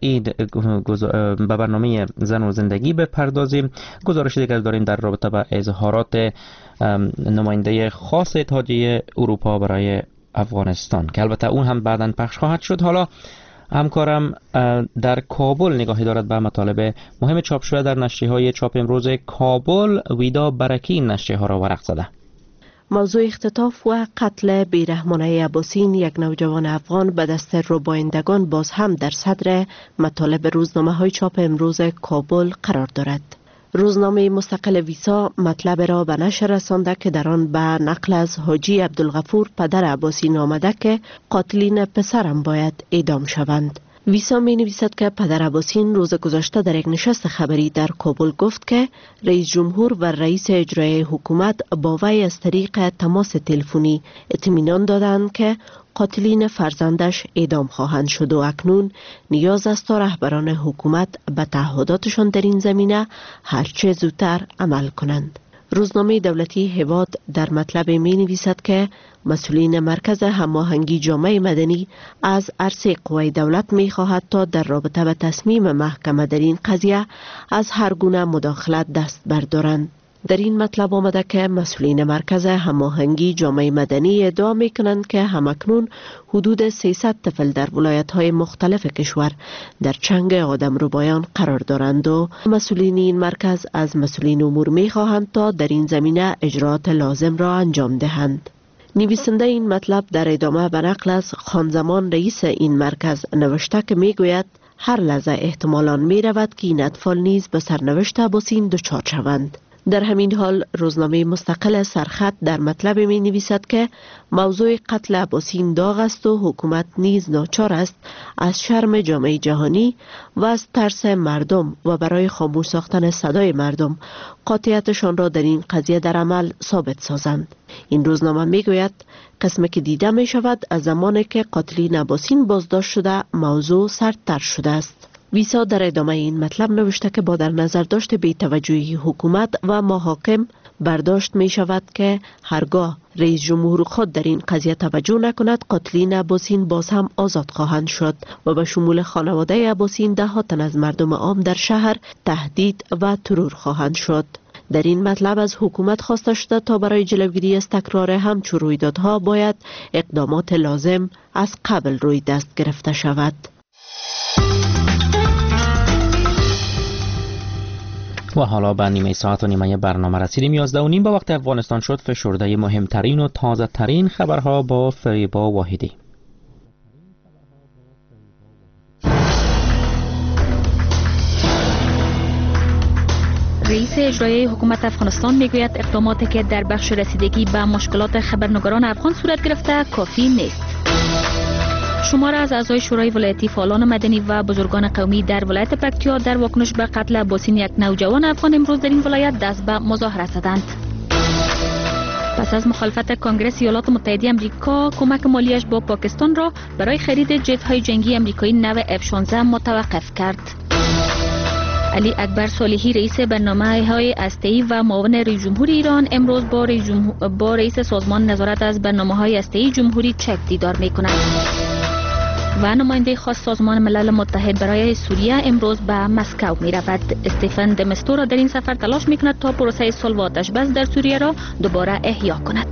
به برنامه زن و زندگی بپردازیم، گزارش دیگر داریم در رابطه با اظهارات نماینده خاص اتحادیه اروپا برای افغانستان که البته اون هم بعداً پخش خواهد شد. حالا همکارم در کابل نگاهی دارد به مطالب مهم چاپ شده در نشریه‌های چاپ امروز کابل. ویدا برکی این نشریه‌ها را ورق زده.
موضوع اختطاف و قتل بیرحمانه عباسین، یک نوجوان افغان، به دست ربایندگان باز هم در صدر مطالب روزنامه‌های چاپ امروز کابل قرار دارد. روزنامه مستقل ویسا مطلب را به نشر رسانده که در آن به نقل از حاجی عبدالغفور پدر عباسین آمده که قاتلین پسرم باید اعدام شوند. ویسا می نویسد که پدر عباسین روز گذشته در یک نشست خبری در کابل گفت که رئیس جمهور و رئیس اجرایی حکومت با وی از طریق تماس تلفنی اطمینان دادند که قاتلین فرزندش اعدام خواهند شد و اکنون نیاز است تا رهبران حکومت به تعهداتشان در این زمینه هرچه زودتر عمل کنند. روزنامه دولتی هواد در مطلب می نویسد که مسئولین مرکز هماهنگی جامعه مدنی از عرصه قوای دولت می خواهد تا در رابطه به تصمیم محکمه در این قضیه از هر گونه مداخلت دست بردارند. در این مطلب آمده که مسئولین مرکز هماهنگی جامعه مدنی ادعا می کنند که همکنون حدود 300 طفل در ولایت‌های مختلف کشور در چنگ آدمربایان قرار دارند و مسئولین این مرکز از مسئولین امور می خواهند تا در این زمینه اجرات لازم را انجام دهند. نویسنده این مطلب در ادامه به نقل از خانزمان رئیس این مرکز نوشته که می گوید هر لحظه احتمالاً می رود که این اطفال نیز به سرنوشت عباسیین دچار شوند. در همین حال روزنامه مستقل سرخط در مطلب می نویسد که موضوع قتل عباسیین داغ است و حکومت نیز ناچار است از شرم جامعه جهانی و از ترس مردم و برای خاموش ساختن صدای مردم قاطعیتشان را در این قضیه در عمل ثابت سازند. این روزنامه می گوید قسمی که دیده می شود از زمانی که قاتلین عباسیین بازداشت شده موضوع سردتر شده است. ویسا در ادامه این مطلب نوشته که با در نظر داشت بی‌توجهی حکومت و محاکم برداشت می شود که هرگاه رئیس جمهور خود در این قضیه توجه نکند قاتلین عباسیین باز هم آزاد خواهند شد و به شمول خانواده عباسیین ده‌ها تن از مردم عام در شهر تهدید و ترور خواهند شد. در این مطلب از حکومت خواسته شده تا برای جلوگیری از تکرار همچون رویدادها باید اقدامات لازم از قبل روی دست گرفته شود.
و حالا به نیمه ساعت و نیمه برنامه رسیدیم. 11:30 به وقت افغانستان شد. فشرده مهمترین و تازه ترین خبرها با فریبا واحدی.
رئیس اجرایی حکومت افغانستان میگوید اقداماتی که در بخش رسیدگی به مشکلات خبرنگاران افغان صورت گرفته کافی نیست. شماره از اعضای شورای ولایتی، فعالان مدنی و بزرگان قومی در ولایت پکتیا در واکنش به قتل عباسیین یک نوجوان افغان امروز در این ولایت دست به مظاهره زدند. پس از مخالفت کنگره ایالات متحده آمریکا کمک مالیش با پاکستان را برای خرید جت‌های جنگی آمریکایی نو F-16 متوقف کرد. علی اکبر صالحی رئیس برنامه‌های هسته‌ای و معاون رئیس جمهور ایران امروز با رئیس سازمان نظارت از برنامه‌های هسته‌ای جمهوری چک دیدار می‌کند. و نماینده خاص سازمان ملل متحد برای سوریه امروز به مسکو می رود. استیفن دمستو را در این سفر تلاش می کند تا پروسه صلح و آتش‌بس در سوریه را دوباره احیا کند.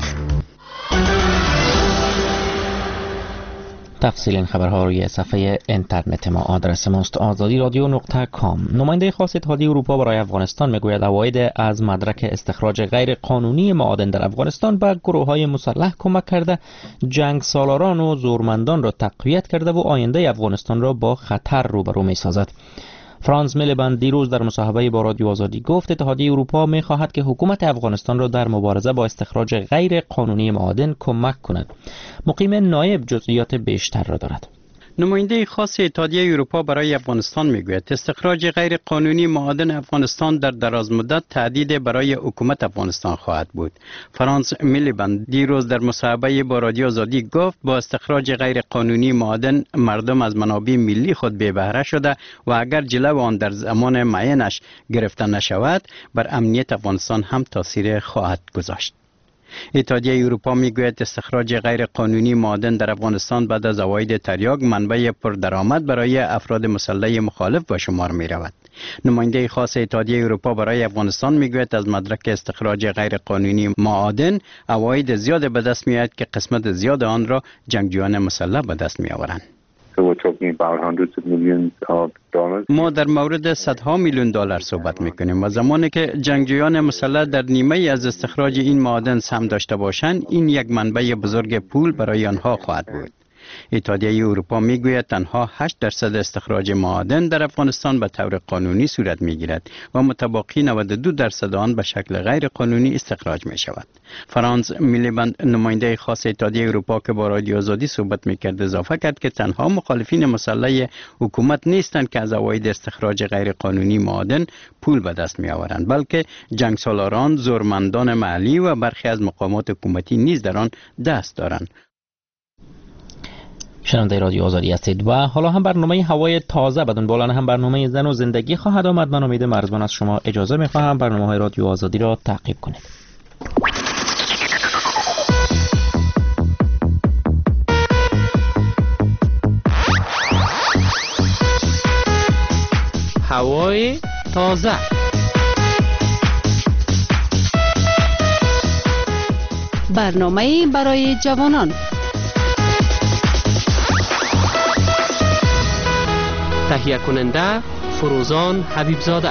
تفصیل این خبرها روی صفحه اینترنت ما. آدرس ماست azadi.radio.com. نماینده خاص اتحادیه اروپا برای افغانستان میگوید عواید از مدرک استخراج غیر قانونی معادن در افغانستان به گروه‌های مسلح کمک کرده، جنگ سالاران و زورمندان را تقویت کرده و آینده افغانستان را با خطر روبرو می‌سازد. فرانس میلیبند دیروز در مصاحبه با رادیو آزادی گفت اتحادیه اروپا می‌خواهد که حکومت افغانستان را در مبارزه با استخراج غیر قانونی معادن کمک کند. مقیم نایب جزئیات بیشتر را دارد.
نماینده خاص اتحادیه اروپا برای افغانستان میگوید استخراج غیر قانونی معادن افغانستان در دراز مدت تهدید برای حکومت افغانستان خواهد بود. فرانس میلیبند دیروز در مصاحبه با رادیو آزادی گفت با استخراج غیر قانونی معادن مردم از منابع ملی خود بی بهره شده و اگر جلو آن در زمان معینش گرفته نشود بر امنیت افغانستان هم تاثیر خواهد گذاشت. اتحادیه اروپا میگوید استخراج غیر قانونی معادن در افغانستان بعد از عواید تریاک منبع پردرآمد برای افراد مسلح مخالف به شمار می رود. نماینده خاص اتحادیه اروپا برای افغانستان میگوید از مدرک استخراج غیر قانونی معادن عواید زیاد به دست می آید که قسمت زیاد آن را جنگجویان مسلح به دست می آورند. ما در مورد صدها میلیون دلار صحبت میکنیم و زمانی که جنگجویان مسلح در نیمه از استخراج این معادن سهم داشته باشند این یک منبع بزرگ پول برای آنها خواهد بود. اتحادیه اروپا میگوید تنها 8% استخراج معادن در افغانستان به طور قانونی صورت میگیرد و متبقی 92% آن به شکل غیر قانونی استخراج می شود. فرانس میلیبند نماینده خاص اتحادیه اروپا که با رادیو آزادی صحبت میکرد اضافه کرد که تنها مخالفین مسلح حکومت نیستند که از عواید استخراج غیر قانونی معادن پول به دست می آورند بلکه جنگسالاران، زورمندان محلی و برخی از مقامات حکومتی نیز در آن دست دارند.
شنونده رادیو آزادی هستید و حالا هم برنامه هوای تازه بدون بالان هم برنامه زن و زندگی خواهد آمد. من امید مرزبان از شما اجازه میخواهم برنامه های رادیو آزادی را تعقیب کنید.
هوای تازه.
برنامه برای جوانان.
تهیه کننده فروزان حبیبزاده.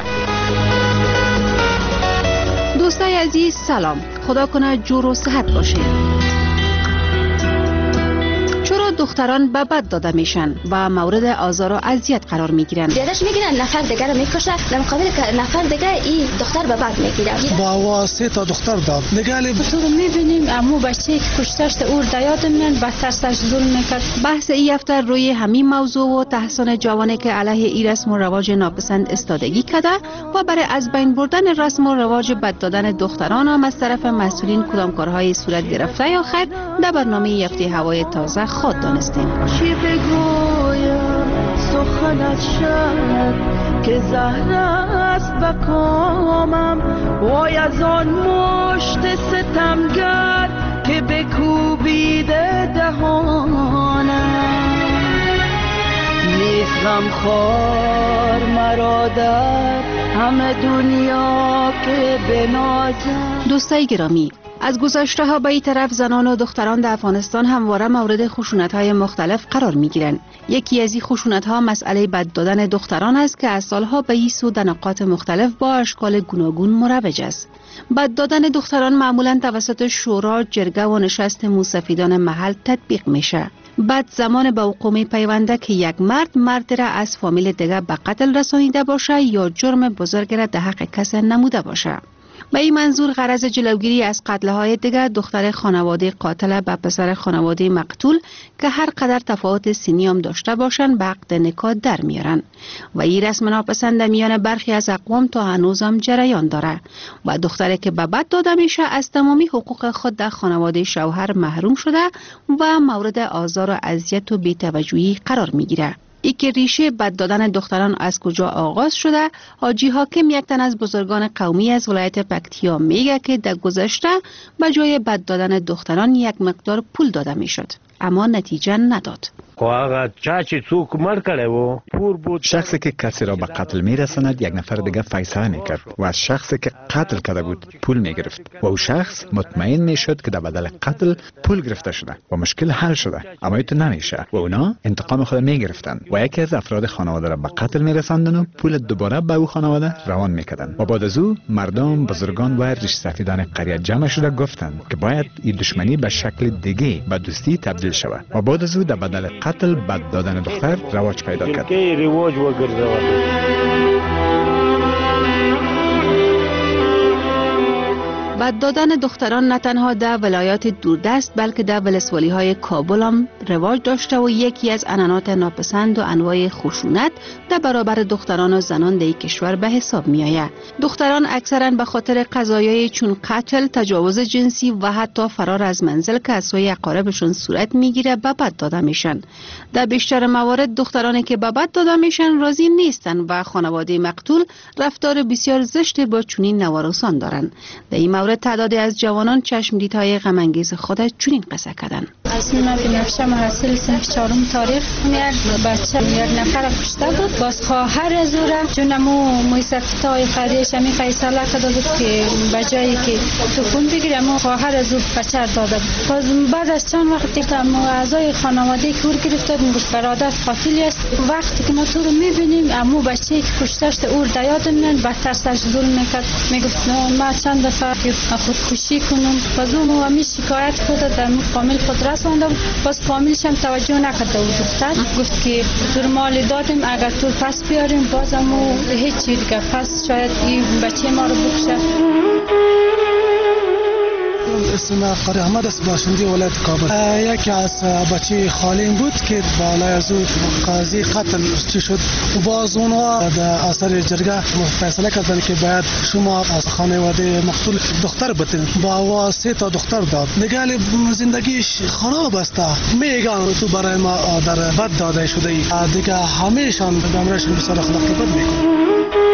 دوستای عزیز سلام، خدا کنه جور و صحت باشید. چرا دختران به بد داده میشن و مورد آزار و اذیت قرار میگیرن.
بیادش میگیرن نفر دیگر رو میکشه، در مقابل نفر دیگر این دختر به بد میگیره.
با واسه تا دختر داد نگالی
تو رو میبینیم امو بچه که کشتشت اور دیاد من بدتر سرش ظلم میکرد.
بحث این هفته روی همین موضوع و تحسن جوانه که علیه این رسم و رواج ناپسند استادگی کرده و برای از بین بردن رسم و رواج بد دادن دختران هم از طرف مسئولین کدام کارهای صورت گرفته یا خیر در برنامه هفته هوای تازه خود دانستیم.
چی بگویم سخن از شب که زهر است به کامم، وای از آن مشت ستمگر که بکوبیده دهانم. نیست غمخوار مرا در همه دنیا که بنازم.
دوستای گرامی، از گذشته ها به این طرف زنان و دختران در افغانستان همواره مورد خشونت های مختلف قرار می گیرند. یکی از این خشونت ها مسئله بد دادن دختران است که از سالها به این سو در نقاط مختلف با اشکال گوناگون مروج است. بد دادن دختران معمولا توسط شورا، جرگه و نشست موسفیدان محل تطبیق میشه. بعد زمان به وقوع پیونده که یک مرد را از فامیل دیگر به قتل رسانیده باشه یا جرم بزرگ را در حق کس نموده باشه. به این منظور غرض جلوگیری از قتل‌های دیگر دختر خانواده قاتل به پسر خانواده مقتول که هر قدر تفاوت سنی هم داشته باشند به عقد نکاح در میارن و این رسم ناپسند در میان برخی از اقوام تا هنوز هم جریان داره و دختری که به بد داده میشه از تمامی حقوق خود در خانواده شوهر محروم شده و مورد آزار و اذیت و بی‌توجهی قرار میگیره. ای که ریشه بد دادن دختران از کجا آغاز شده، حاجی حاکم یک تن از بزرگان قومی از ولایت پکتیا میگه که در گذشته به جای بد دادن دختران یک مقدار پول داده میشد اما نتیجه نداد.
شخصی که کسی را به قتل میرساند یک نفر دیگه فیصله میکرد و از شخصی که قتل کرده بود پول میگرفت و او شخص مطمئن میشد که در بدل قتل پول گرفته شده و مشکل حل شده، اما این نمیشه و اونا انتقام خود میگرفتن و یکی از افراد خانواده را به قتل میرساندن و پول دوباره به او خانواده روان میکردن و بعد از او مردم، بزرگان و ریش سفیدان قریه جمع شده گفتند که باید این دشمنی به شکل دیگه به دوستی تبدیل شود و بعد از او در بدل قتل بد دادن دختر رواج پیدا کرد.
بد دادن دختران نه تنها در ولایات دوردست بلکه در ولسوالی های کابل هم رواج داشته و یکی از عنعنات ناپسند و انواع خشونت در برابر دختران و زنان در کشور به حساب می آید. دختران اکثرا به خاطر قضایای چون قتل، تجاوز جنسی و حتی فرار از منزل که از سوی اقاربشون صورت میگیره به بد داده میشن. در بیشتر موارد دخترانی که به بد داده میشن راضی نیستن و خانواده مقتول رفتار بسیار زشت با چنین نوارسان دارن. در این مورد تعدادی از جوانان چشم دیدهای غم انگیز خود چنین قصه کردند.
از من بنفشه محصل صنف 4 تاریخ یک بچه یک نفر کشته بود، باز خواهر از او را چونمو موسفتای قریش همی فیصله کرده بود که بجایی که تکون بگیره مو خواهر از او بچه داده بود. باز بعد از چند وقتی که مو اعضای خانواده کور گرفته بود برادر قاتلی است، وقتی که ما تو رو میبینیم امو بچه که کشتشت اور دیاد من بدتر سرش ظلم میکرد، میگفت ما چند دفعه خودکشی کنم. باز اون همی شکایت خود در فامیل خود رسانده بود، باز فامیلش هم توجه نکرده بود. دختر گفت که زور مال دادیم اگر تو پس بیاریم بازم هیچ چیز دیگه پس شاید این بچه ما رو بکشه.
اسم قاری احمد است، باشندی ولایت کابل. یکی از بچه خالیم بود که بالای از او قاضی قتل چی شد و باز اونها در اثر جرگه فیصله کردن که باید شما از خانواده مقتول دختر بتین. با واسه تا دختر داد نگال زندگیش خراب است. میگن تو برای ما در بد داده شده ای دیگه همیشان دامرشون بسیار اخلاقی بد میکنه.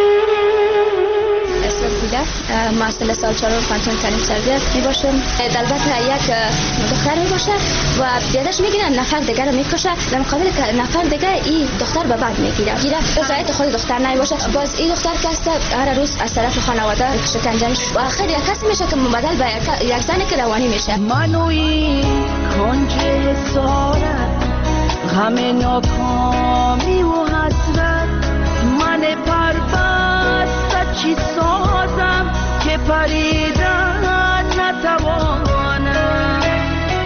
محصل سال 4 پنجم تعلیم سرده می باشم. البته یک دختر می باشه و بیادش میگیرن نفر دیگر رو میکشه، در مقابل نفر دیگر این دختر به بد میگیره. رضایت خود دختر نمی باشه، باز این دختر که هر روز از طرف خانواده شکنجه میشه و آخر یک کسی میشه که مبدل به یک زنی که روانی میشه.
منوی کنج سارت غم ناکامی و حسرت، من پربست چی سازم که پریدن نتوانم.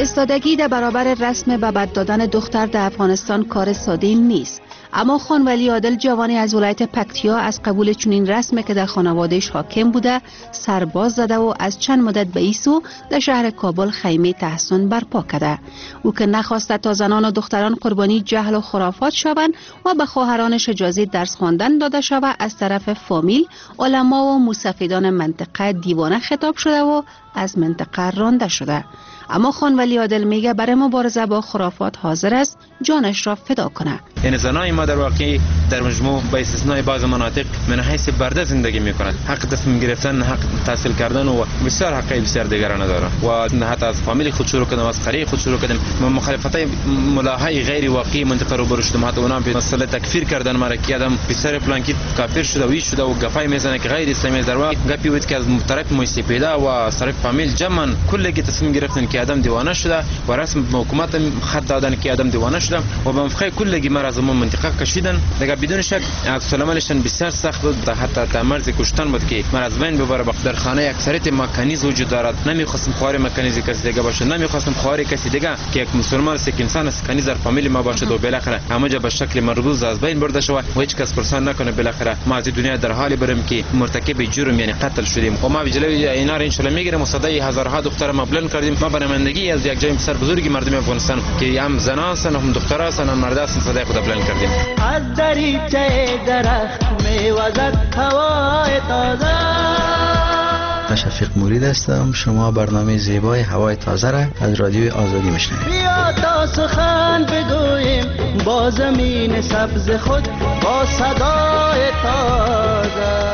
ایستادگی در برابر رسم به بد دادن دختر در افغانستان کار ساده نیست. اما خان ولی عادل جوانی از ولایت پکتیا از قبول چنین رسمی که در خانوادهش حاکم بوده سرباز زده و از چند مدت به ایسو در شهر کابل خیمه تحصن برپا کرده. او که نخواسته تا زنان و دختران قربانی جهل و خرافات شوند و به خواهرانش اجازه درس خواندن داده شود، از طرف فامیل، علما و موسفیدان منطقه دیوانه خطاب شده و از منطقه رانده شده. اما خان ولی عادل میگه برای مبارزه با خرافات حاضر است جانش را فدا کنه.
این زنای ما در واقع در مجموع با استثنای بعض مناطق من حیث برده زندگی میکنند. حق تصمیم گرفتن، حق تحصیل کردن و بسیار حقای بسیار دیگر ندارند و حتی از فامیل خود شروع کردن و از قریه خود شروع کردن. مخالفتای ملاهای غیر واقعی منطقه رو برشتم، حتی اونها به مسئله تکفیر کردن مرا که آدم بسیار پلانکی کافر شده و شده و گفای میزنه که غیر اسلامی. در واقع گپی بود که از طرف موسیپیدا و طرف فامیل جمعا کلی تصمیم گرفتن که آدم دیوانه شده و رسم حکومت خط دادن که آدم دیوانه شده و به مفخای کلی مرا از منطقه کشیدن. دیگه بدون شک عکس العملشون بسیار سخت بود، حتی تمرز کشتن بود که من از بین ببره. در خانه اکثریت مکانیز وجود دارد. نمیخواستم خوار مکانیزی کسی دیگه باشه، نمیخواستم خوار کسی دیگه که یک مسلمان است، یک انسان است کنیز در فامیل ما باشه و بالاخره همه جا به شکل مرغوز از بین برده شود و هیچ کس پرسان نکنه. بالاخره ما از دنیا در حالی بریم که مرتکب جرم یعنی قتل شدیم و ما به جلوی اینا ان شاء الله میگیریم. صدای هزارها دختر ما بلند کردیم. ما برنامه‌نگی از یک جای بسیار بزرگی مردم افغانستان که هم زنان هستند هم دختران هستند هم مرد هستند صدای خود بلند کردیم.
از دریچه درخت میوزد هوای تازه.
شفیق مورید هستم. شما برنامه زیبای هوای تازه را از رادیوی آزادی میشنوید.
بیا تا سخن بگوییم با زمین سبز خود با صدای تازه.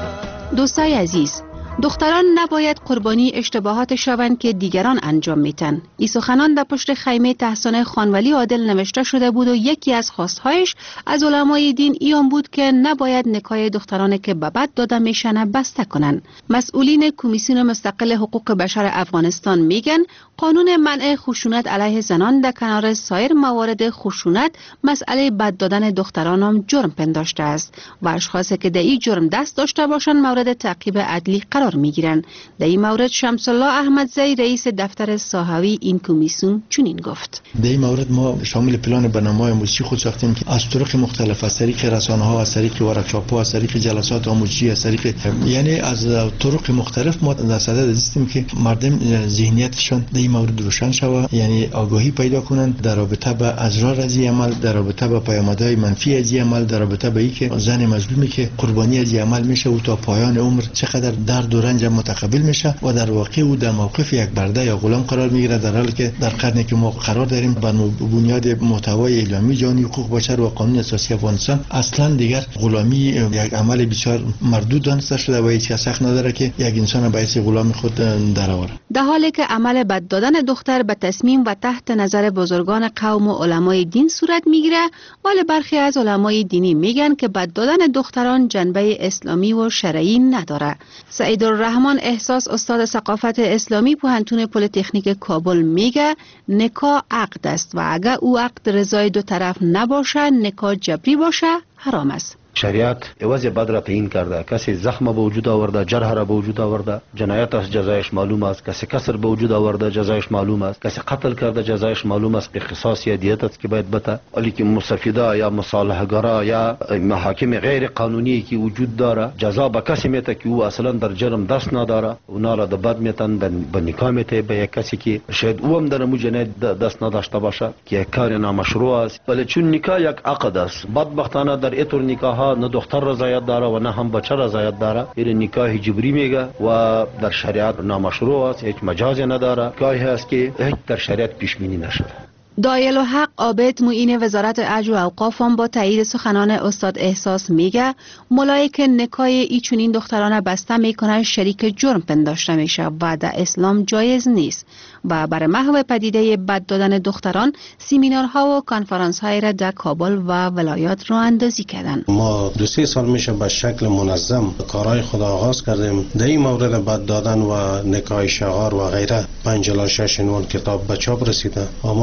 دوستای عزیز، دختران نباید قربانی اشتباهات شوند که دیگران انجام میتن. این سخنان در پشت خیمه تحصن خان ولی عادل نوشته شده بود و یکی از خواستهایش از علمای دین ایان بود که نباید نکاح دختران که به بد داده میشن بسته کنن. مسئولین کمیسیون مستقل حقوق بشر افغانستان میگن قانون منع خشونت علیه زنان در کنار سایر موارد خشونت مسئله بد دادن دختران هم جرم پنداشته است و اشخاصی که در این جرم دست داشته باشند مورد تعقیب عدلی قرار میگیرن. در این مورد شمس الله احمدزی رئیس دفتر ساحوی این کمیسیون چنین گفت:
در این مورد ما شامل پلان برنامه‌های آموزشی خود ساختیم که از طرق مختلف، از طریق رسانه‌ها، از طریق ورکشاپ‌ها، از طریق جلسات آموزشی، از طریق یعنی از طرق مختلف ما در صدد هستیم که مردم ذهنیتشون در این مورد روشن شود، یعنی آگاهی پیدا کنند در رابطه با اضرار از این عمل، در رابطه با پیامدهای منفی از این عمل، در رابطه با اینکه زن مظلومی که قربانی از این عمل میشه و تا پایان عمر چقدر درد و رنج متقبل میشه و در واقع او در موقف یک برده یا غلام قرار میگیره، در حالی که در قرنی که ما قرار داریم بر بنیاد محتوای اعلامیه جهانی حقوق بشر و قانون اساسی افغانستان اصلا دیگر غلامی یک عمل بسیار مردود دانسته شده و هیچ کس حق نداره که یک انسان به حیث غلام خود درآوره.
در حالی که عمل بد دادن دختر به تصمیم و تحت نظر بزرگان قوم و علمای دین صورت میگیره، ولی برخی از علمای دینی میگن که بد دادن دختران جنبه اسلامی و شرعی نداره. سعید الرحمن احساس استاد ثقافت اسلامی پوهنتون پلی‌تکنیک کابل میگه نکاح عقد است و اگر او عقد رضای دو طرف نباشه، نکاح جبری باشه، حرام است.
شریعت عوض بد را تعیین کرده. کسی زخم به وجود آورده، جرح را به وجود آورده، جنایت است جزایش معلوم است. کسی کسر به وجود آورده، جزایش معلوم است. کسی قتل کرده، جزایش معلوم است. قصاص یا دیت است که باید بده. ولی که مستفیدا یا مصالحه‌گرا یا محاکم غیر قانونی که وجود داره، جزا به کسی میته که او اصلا در جرم دست نداره، اونا را د بد میتن به نکاح میته به یک کسی که شاید او هم در مو جنایت دست نداشته باشه که یک کار نامشروع است. ولی چون نکاح یک عقد است، بدبختانه در ایتور نکاح نه دختر رضایت داره و نه هم بچه رضایت داره. این نکاح جبری میگه و در شریعت نامشروع است، هیچ مجازی نداره. نکاحی هست که هیچ در شریعت پیش بینی نشده.
دایل حق عابد معین وزارت عدل و اوقاف هم با تایید سخنان استاد احساس میگه ملایی که نکاح ای چنین دختران بسته میکنن شریک جرم پنداشته میشه و در اسلام جایز نیست و برای محو پدیده بد دادن دختران سمینارها و کنفرانس های را در کابل و ولایات راه اندازی کردن.
ما 2-3 سال میشه به شکل منظم کارهای خود آغاز کردیم. در این مورد بد دادن و نکاح شغار و غیره 5 الی 6 عنوان کتاب به چاپ رسیده و ما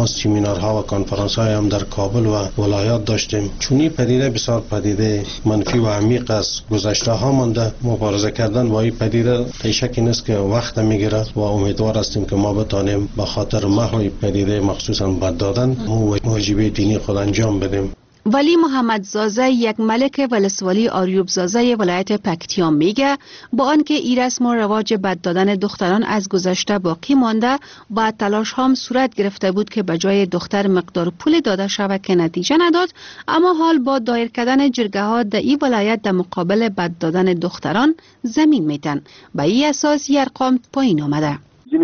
سمینارها و کنفرانس های هم در کابل و ولایات داشتیم. چونی پدیده بسیار پدیده منفی و عمیق است. گذشته ها مانده مبارزه کردن با این پدیده شکی نیست که وقت میگیره و امیدوار هستیم که ما بتانیم به خاطر محو این پدیده مخصوصا بد دادن واجبه دینی خود انجام بدیم.
ولی محمد زازه یک ملک ولسوالی آریوب زازه ولایت پکتیان میگه با آنکه این رسم و رواج بد دادن دختران از گذشته باقی مانده و تلاش هم صورت گرفته بود که به جای دختر مقدار پول داده شود که نتیجه نداد، اما حال با دایر کردن جرگه ها در این ولایت در مقابل بد دادن دختران زمین میتن. به این اساس این ارقام پایین آمده.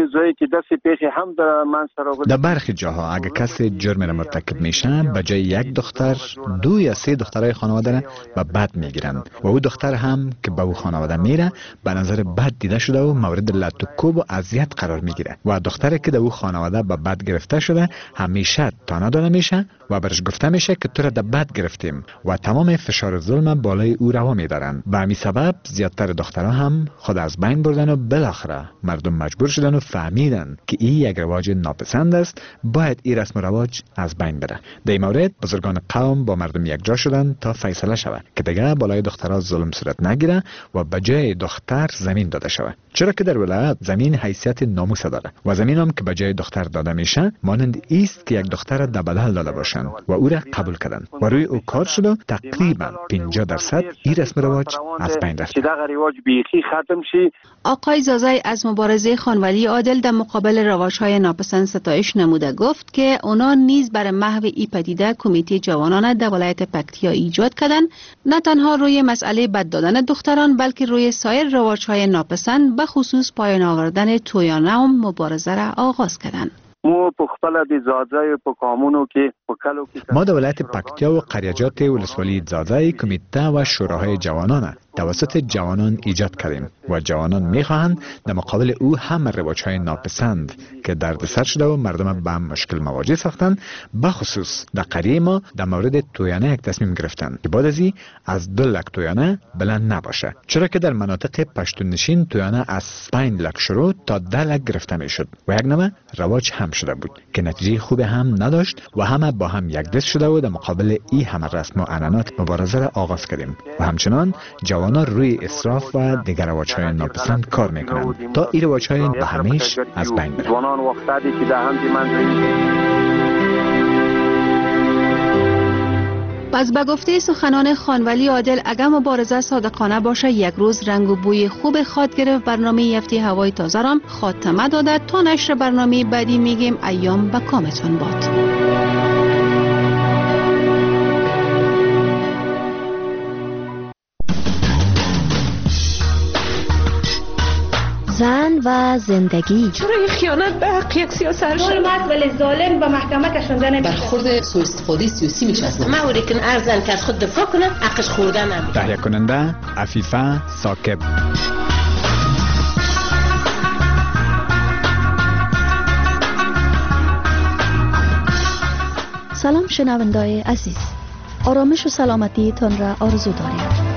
در برخی جاها اگر کسی جرم را مرتکب میشه به جای یک دختر 2 یا 3 دخترای خانواده را به بد میگیرن و او دختر هم که به او خانواده میره به نظر بد دیده شده و مورد لط و کوب و اذیت قرار میگیره و دختری که در او خانواده به بد گرفته شده همیشه تانه داده میشه و برش گفته میشه که تو را در بد گرفتیم و تمام فشار ظلم بالای او روا میدارن. به همین سبب زیادتر دخترها هم خود از بین بردن و بالاخره مردم مجبور شدن و فهمیدن که این یک رواج ناپسند است، باید این رسم و رواج از بین بره. در این مورد بزرگان قوم با مردم یکجا شدن تا فیصله شود که دیگه بالای دخترها ظلم صورت نگیره و به جای دختر زمین داده شود، چرا که در ولایت زمین حیثیت ناموس داره و زمین هم که به جای دختر داده میشه مانند است که یک دختر در بدل داده باشن و او را قبول کردن و روی او کار شده. تقریبا 50% این رسم و رواج از بین رفت.
آقای زازای از مبارزه خانوالی عادل در مقابل رواج‌های ناپسند ستایش نموده گفت که اونا نیز برای محو این پدیده کمیته جوانان در ولایت پکتیا ایجاد کردن، نه تنها روی مسئله بد دادن دختران بلکه روی سایر رواج‌های ناپسند به خصوص پایان آوردن تویانه هم مبارزه را آغاز کردند.
ما در ولایت پکتیا و قریجات ولسوالی زازای کمیته و شوراهای جوانان توسط جوانان ایجاد کردیم و جوانان میخواهند در مقابل او هم رواج‌های ناپسند که دردسر شده و مردم به مشکل مواجه ساختند، بخصوص در قریه ما در مورد تویانه یک تصمیم گرفتند که بعد از این از 2 لک تویانه بلند نباشه، چرا که در مناطق پشتون نشین تویانه از 5 لک شروع تا 10 لک گرفته میشد و یک نوع رواج هم شده بود که نتیجه خوب هم نداشت و همه با هم یک دست شده و در مقابل این همه رسم و عنعنات مبارزه را آغاز کردیم و همچنان جوانان روی اسراف و دیگر رواج‌های ناپسند کار میکنند تا این رواج‌های به همیشه از بین بره.
پس به گفته سخنان خانولی عادل اگر مبارزه صادقانه باشه یک روز رنگ و بوی خوب خواد گرفت. برنامه هفته هوای تازه رام خاتمه داده. تا نشر برنامه بعدی میگیم ایام به کامتون باد.
زن و زندگی.
چرا این خیانت به حق یک سیاست شد؟
مرد ولی ظالم به محکمه کشوندن
برخورد سوء استفاده سیاسی میشه اصلا.
موری که ارزن که از خود دفاع کنه حقش خوردن نمیشه.
تهیه کننده عفیفه ثاقب.
سلام شنوندای عزیز، آرامش و سلامتی تان را آرزو داریم.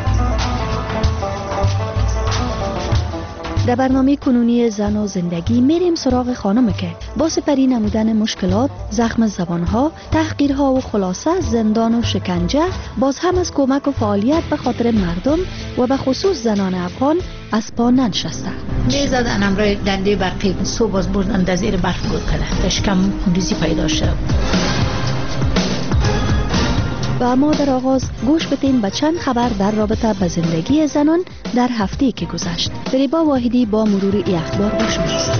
در برنامه کنونی زن و زندگی میریم سراغ خانم که با سپری نمودن مشکلات، زخم زبانها، تحقیرها و خلاصه از زندان و شکنجه باز هم از کمک و فعالیت به خاطر مردم و به خصوص زنان افغان از پا ننشسته.
میزدن امرای دنده برقی صبح باز بردن در زیر برف گل کردن، دشکم خونریزی پیدا شد.
و ما در آغاز گوش بدیم به چند خبر در رابطه به زندگی زنان در هفته که گذشت. فریبا واحدی با مرور ای اخبار با شماست.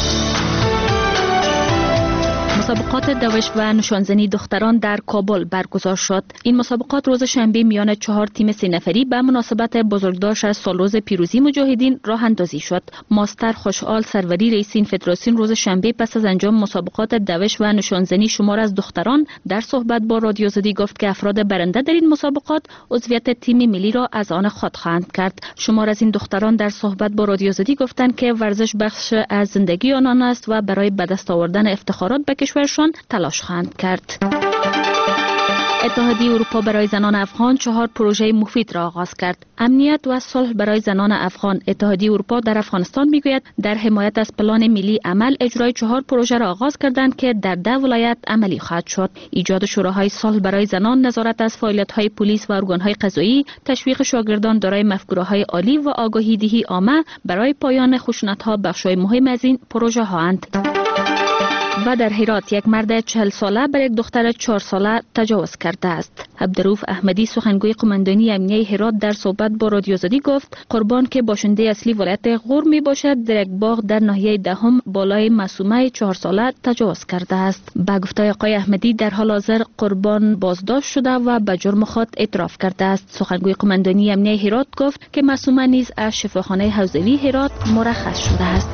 مسابقات دوش و نشانزنی دختران در کابل برگزار شد. این مسابقات روز شنبه میان 4 تیم 3 نفری به مناسبت بزرگداشت از سالروز پیروزی مجاهدین راه اندازی شد. ماستر خوشحال سروری رئیس این فدراسیون روز شنبه پس از انجام مسابقات دوش و نشانزنی شمار از دختران در صحبت با رادیو آزادی گفت که افراد برنده در این مسابقات عضویت تیم ملی را از آن خود خواهند کرد. شمار از این دختران در صحبت با رادیو آزادی گفتند که ورزش بخش از زندگی آنان است و برای به دست آوردن افتخارات به کشورشان تلاش خواهند کرد. اتحادیه اروپا برای زنان افغان 4 پروژه مفید را آغاز کرد. امنیت و صلح برای زنان افغان. اتحادیه اروپا در افغانستان میگوید در حمایت از پلان ملی عمل اجرای 4 پروژه را آغاز کردند که در 10 ولایت عملی خواهد شد. ایجاد شوراهای صلح برای زنان، نظارت از فعالیت‌های پلیس و ارگان‌های قضایی، تشویق شاگردان دارای مفکوره‌های عالی و آگاهی دهی عامه برای پایان خشونت‌ها بخشای مهم از این پروژه هاند. و در هرات یک مرد 40 ساله بر یک دختر 4 ساله تجاوز کرده است. عبدالرؤوف احمدی سخنگوی قماندانی امنیه هرات در صحبت با رادیو آزادی گفت قربان که باشنده اصلی ولایت غور می باشد در یک باغ در ناحیه دهم بالای معصومه 4 ساله تجاوز کرده است. با گفته آقای احمدی در حال حاضر قربان بازداشت شده و به جرم خود اعتراف کرده است. سخنگوی قماندانی امنیه هرات گفت که معصومه نیز از شفاخانه حوزوی هرات مرخص شده است.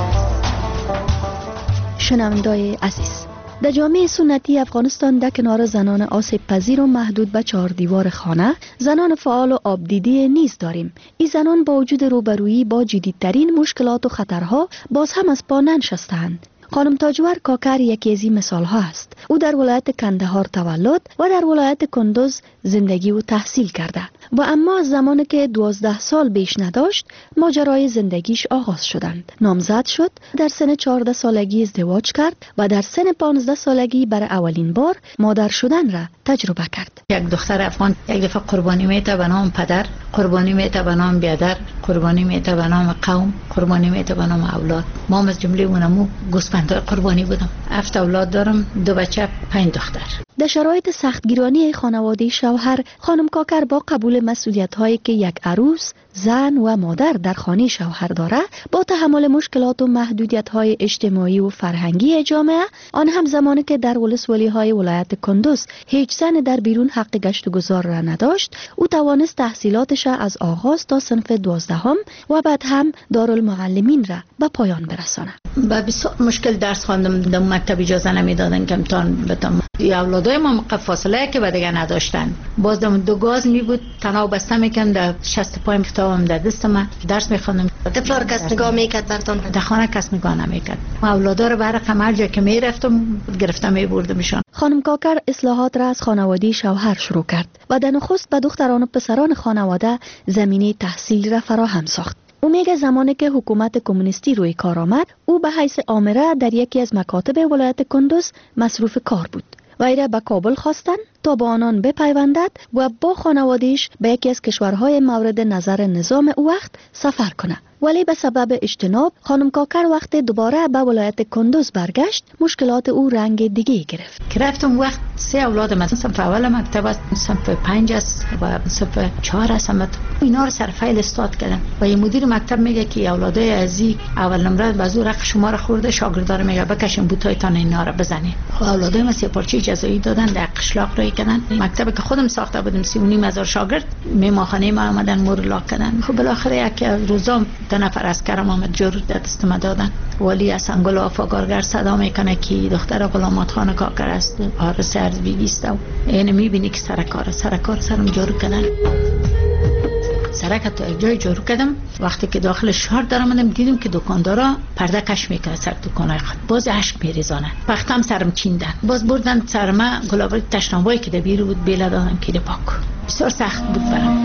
شنوندای عزیز، در جامعه سنتی افغانستان در کنار زنان آسیب پذیر و محدود به 4 دیوار خانه، زنان فعال و آبدیدی نیز داریم. این زنان با وجود روبرویی با جدیدترین مشکلات و خطرها باز هم از پا ننشستند. خانم تاجور کاکر یکی از این مثال ها است. او در ولایت کندهار تولد و در ولایت کندوز زندگی و تحصیل کرده و اما از زمانی که 12 سال بیش نداشت ماجرای زندگیش آغاز شدند. نامزد شد، در سن 14 سالگی ازدواج کرد و در سن 15 سالگی برای اولین بار مادر شدن را تجربه کرد.
یک دختر افغان یک دفعه قربانی میته به نام پدر، قربانی میته به نام بیادر، قربانی میته به نام قوم، قربانی میته به نام اولاد. ما از جمله اونمو گوسفندای قربانی بودم. 7 اولاد دارم، 2 بچه، 5 دختر.
در شرایط سختگیرانی خانواده شوهر، خانم کاکر با قبول مسئولیت‌هایی که یک عروس، زن و مادر در خانه شوهر داره، با تحمل مشکلات و محدودیت‌های اجتماعی و فرهنگی جامعه، آن هم زمانی که در ولسوالی‌های ولایت کندوز هیچ زن در بیرون حق گشت و گذار را نداشت، او توانست تحصیلاتش از آغاز تا صنف 12 و بعد هم دارالمعلمین را به پایان برساند.
با بسیار مشکل درس خواندم، در مکتب اجازه نمیدادن که امتحان بدم. اولادای ما فاصله که به دیگه نداشتن، باز دم 2 گاز می بود، تنها بسته میکن در شست پایم کتابم در دستم درس میخوندم.
دفلار کس نگاه میکرد برتون؟
در خانه کس نگاه نمیکرد. ما اولادا رو برای هر جا که میرفتم گرفتم میبردمشان.
خانم کاکر اصلاحات را از خانواده شوهر شروع کرد و در نخست به دختران و پسران خانواده زمینه تحصیل را فراهم ساخت. او میگه زمانی که حکومت کمونیستی روی کار آمد، او به حیث آمره در یکی از مکاتب ولایت کندوز مصروف کار بود. وی را به کابل خواستند تا با آنان بپیوندد و با خانوادهش به یکی از کشورهای مورد نظر نظام او وقت سفر کنه. ولی به سبب اجتناب خانم کاکر وقت دوباره به ولایت کندوز برگشت، مشکلات او رنگ دیگه گرفت.
که رفتم وقت 3 اولادم از صنف اول مکتب است، صنف 5 است و صنف 4 است. اینا رو سر فایل استاد کردم و یه مدیر مکتب میگه که اولادای ازی اول نمره بازو رق شما را خورده، شاگردار میگه بکشین بوتایتان اینا رو بزنین. خب اولادای ما 3 پارچه جزایی دادن، در قشلاق روی کردن. مکتبی که خودم ساخته بودم 3,500 شاگرد میماخانه ما آمدن مور لاک کردن. خب بالاخره یک روزام 2 نفر از کرم آمد جور دست ما دادن. ولی از انگل و افاگارگر صدا میکنه که دختر غلامات خان کاکر است، آرس ارز بیگیسته و این میبینی که سرکار سرم جور کردن. سرکت تو جای جارو کردم. وقتی که داخل شهر درآمدم دیدم که دکاندارا پرده کش میکنه سر دکانای خود، باز اشک میریزانه. وقتم سرم چیندن، باز بردن سرما گلابری تشنابایی که در بیرو بود بیل دادن که پاک. بسیار سخت بود برام.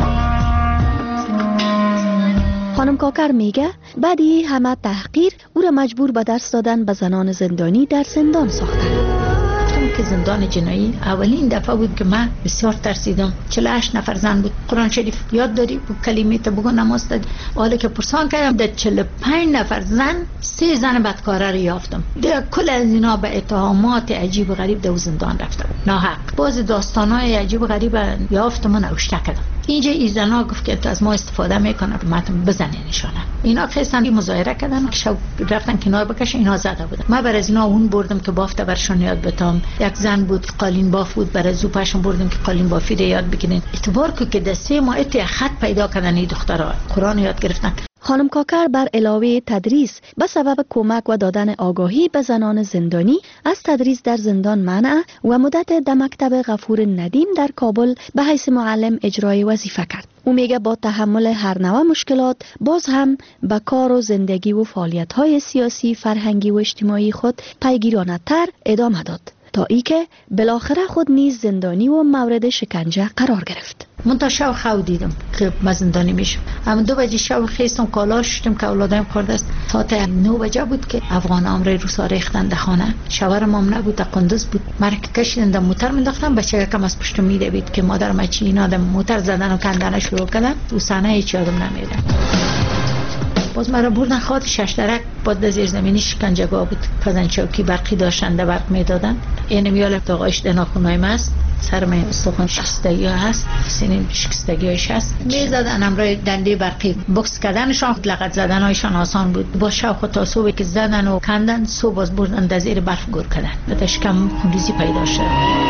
خانم کاکر میگه بعدی همه تحقیر او را مجبور به درس دادن به زنان زندانی در زندان ساختن.
که زندان جنایی اولین دفعه بود که من بسیار ترسیدم. 48 نفر زن بود. قرآن شریف یاد داری بود کلمه تا بگو نماز دادی. حالا که پرسان کردم در 45 نفر زن 3 زن بدکاره رو یافتم. در کل از اینا به اتهامات عجیب و غریب در زندان رفتم ناحق. باز داستانای عجیب و غریب یافتم و نوشته کردم. اینجا این زنا گفت که تو از ما استفاده میکنه رو ماتم بزنه نشانه. اینا خیستن مظاهره کردن که شب رفتن کنار بکش اینا زده بودن. من بر از اینا اون بردم که بافته برشان یاد بتام. یک زن بود قالین باف بود، برای زوپاشون بردم که قالین بافی رو یاد بگیرن. اعتبار که در 3 ماه خط پیدا کردن این دخترها قرآن یاد گرفتن.
خانم کاکر بر علاوه تدریس به سبب کمک و دادن آگاهی به زنان زندانی از تدریس در زندان منع و مدت در مکتب غفور ندیم در کابل به حیث معلم اجرای وظیفه کرد. او میگه با تحمل هر نوع مشکلات باز هم به کار و زندگی و فعالیت‌های سیاسی، فرهنگی و اجتماعی خود پیگیرانه تر ادامه داد. تا ای که بالاخره خود نیز زندانی و مورد شکنجه قرار گرفت.
من تا شب خو دیدم که من زندانی میشم. اما 2 بجه شب خیستم کالا شدم که اولادم خورده است. تا 9 بجه بود که افغان امر روسا ریختند در خانه. شوهرم هم نبود، قندوز بود. مرا که کشیدند موتر مینداختن، بچه کم از پشت میدوید که مادرم چی اینا دم موتر زدن و کندن شروع کردن. او صحنه هیچ یادم نمیاد. باز مرا بردن خاط 6 درک بعد زیر زمینی شکنجهگاه بود. پزن چوکی برقی داشتن در برق میدادن. این میال داغاش دناخونای است. سرم استخوان شکستگی هست، سینین شکستگیش هست. میزدن امروی دنده برقی بوکس کردنشان، لغت زدنشان آسان بود. با شوق تا صبح که زدن و کندن، صبح باز بردن در زیر برف گور کردن. بعدش کم خونریزی پیدا شد.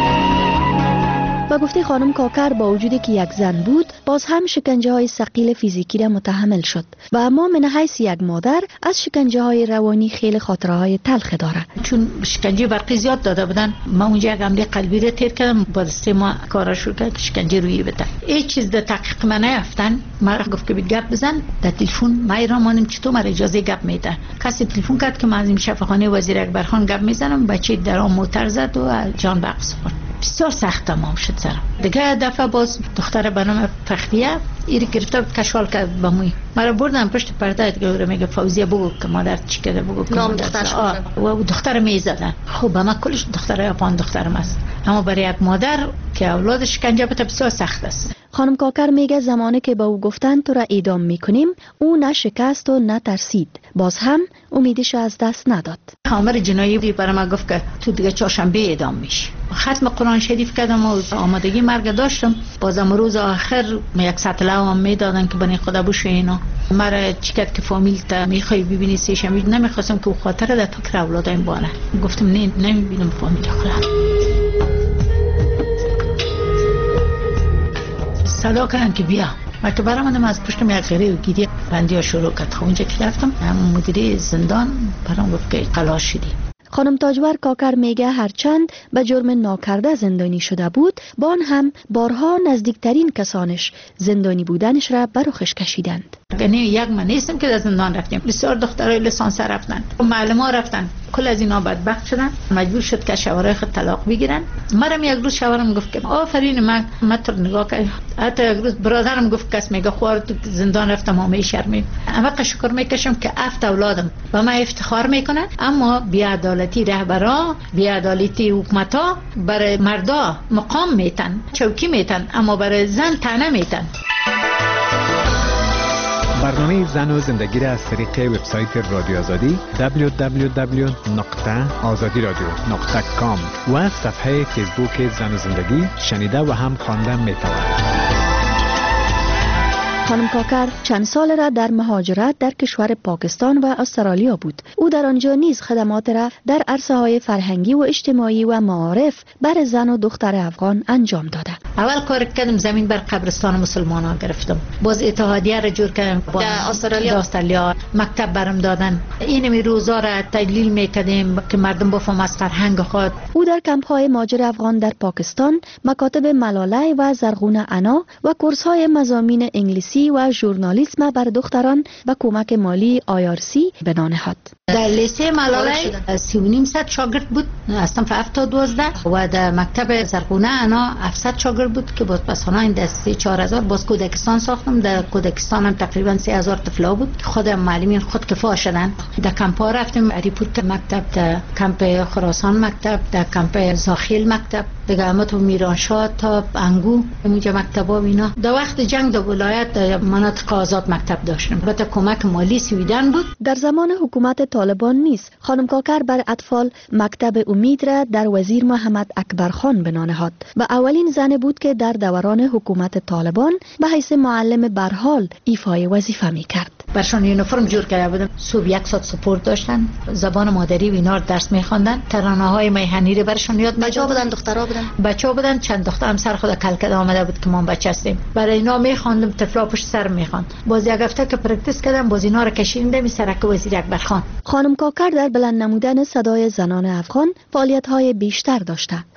و گفته خانم کاکر با وجودی که یک زن بود باز هم شکنجه های ثقیل فیزیکی را متحمل شد و اما من حیث یک مادر از شکنجه های روانی خیلی خاطره های تلخ داره.
چون شکنجه برقی زیاد داده بودن، ما اونجا یک عملی قلبی را تیر کردم. بعد 3 ماه کارش رو کرد شکنجه رویی بده. هیچ چیز در تحقیق من نیافتن. مرا گفت که بید گپ بزن در تلفن. ما ایران مانم چطور مرا اجازه گپ میده. کسی تلفن کرد که من از این شفاخانه وزیر اکبرخان گپ میزنم. بچه در آن موتر زد و جان به عقص خورد. بسیار سخت تمام شد سرم. دیگه دفعه باز دختر به نام فخریه ایری گرفته بود کشوال کرد با موی. مرا بردن پشت پرده دیگه میگه فوزیه بگو که مادر چی کرده بگو که
نام دخترش
و دختر میزدن. خب به من کلش دختر افغان دخترم است. اما برای یک مادر که اولادش شکنجه بده بسیار سخت است.
خانم کاکر میگه زمانی که با او گفتن تو را اعدام میکنیم او نه شکست و نه ترسید. باز هم امیدش از دست نداد.
آمر جنایی برای من گفت که تو دیگه چهارشنبه اعدام میشی. ختم قرآن شریف کردم و آمادگی مرگ داشتم. بازم روز آخر یک سطل هم میدادن که بنی خدا بوشه اینا. مرا چیکت که فامیل تا میخوای ببینی سه شنبه نمیخواستم که خاطر در تو که اولادایم بانه. گفتم نه نمیبینم فامیل خودم. صدا کردن که بیا. من که برامدم از پشتم یک غیره و گیری بندی ها شروع کرد. خب اونجا که رفتم مدیری زندان برام گفت که خلاص شدی.
خانم تاجور کاکر میگه هرچند به جرم ناکرده زندانی شده بود با آن هم بارها نزدیکترین کسانش زندانی بودنش را بر رخش کشیدند.
یعنی یک من نیستم که در زندان رفتیم. بسیار دخترای لیسانس رفتن، معلم ها رفتن، کل از اینا بدبخت شدن. مجبور شد که شوهرای خود طلاق بگیرن. مرا یک روز شوهرم گفت که آفرین من تو نگاه کردم. حتی یک روز برادرم گفت کس میگه خوار تو زندان رفتم همه شرمیم. اما شکر میکشم که 7 اولادم و من افتخار میکنن. اما بی‌عدالتی رهبرا، بی‌عدالتی حکومتا برای مردا مقام میتن، چوکی میتن، اما برای زن تنه میتن.
برنامه زن و زندگی را از طریق وبسایت رادیو آزادی www.azadiradio.com و صفحه فیسبوک زن و زندگی شنیده و هم خواندن میتوانید.
خانم کاکر چند سال را در مهاجرت در کشور پاکستان و استرالیا بود. او در آنجا نیز خدمات را در عرصه های فرهنگی و اجتماعی و معارف بر زن و دختر افغان انجام داده.
اول کار کردم زمین بر قبرستان مسلمانان گرفتم. باز اتحادیه را جور کردم با استرالیا. مکتب برم دادن. اینمی روزا را تدلیل میکردیم که مردم بفهم از فرهنگ خود.
او در کمپ های مهاجر افغان در پاکستان مکاتب ملاله و زرغون انا و کورس های مضامین انگلیسی و ژورنالیسم بر دختران و کمک مالی IRC بنا نهاد.
در لیسه ملاله 3,500 شاگرد بود از صنف 7 تا 12 و در مکتب زرغونه انا 700 شاگرد بود که باز پس خانه این دسته 4000 باز کودکستان ساختم. در کودکستان هم تقریبا 3000 طفل بود. خود معلمین خود کفا شدن. در کمپ ها رفتیم. اریپورت مکتب، در کمپ خراسان مکتب، در کمپ زاخیل مکتب، دیگه همه تو میرانشاه تا انگو اونجا مکتبا و اینا. در وقت جنگ در ولایت در مناطق آزاد مکتب داشتیم. البته کمک مالی سویدن بود.
در زمان حکومت طالبان نیز خانم کاکر بر اطفال مکتب امید را در وزیر محمد اکبرخان بنا نهاد و اولین زن بود که در دوران حکومت طالبان به حیث معلم برحال ایفای وظیفه می‌کرد.
برشان یونیفرم جور کرده بودم. صبح 1 ساعت سپورت داشتن. زبان مادری و اینا درس می‌خواندن. ترانه‌های میهنی رو برشان یاد
بچه‌ها بودن، دخترها بودن.
بچه‌ها بودن. چند دخترم سر خود کلکد آمده بود که ما بچه هستیم. برای اینا می‌خواندم. طفلا پشت سر می‌خواند. باز یک هفته که پرکتیس کردم باز اینا رو کشیدم می سرک وزیر اکبرخان.
خانم کاکر در بلند نمودن صدای زنان افغان فعالیت‌های بیشتر داشته.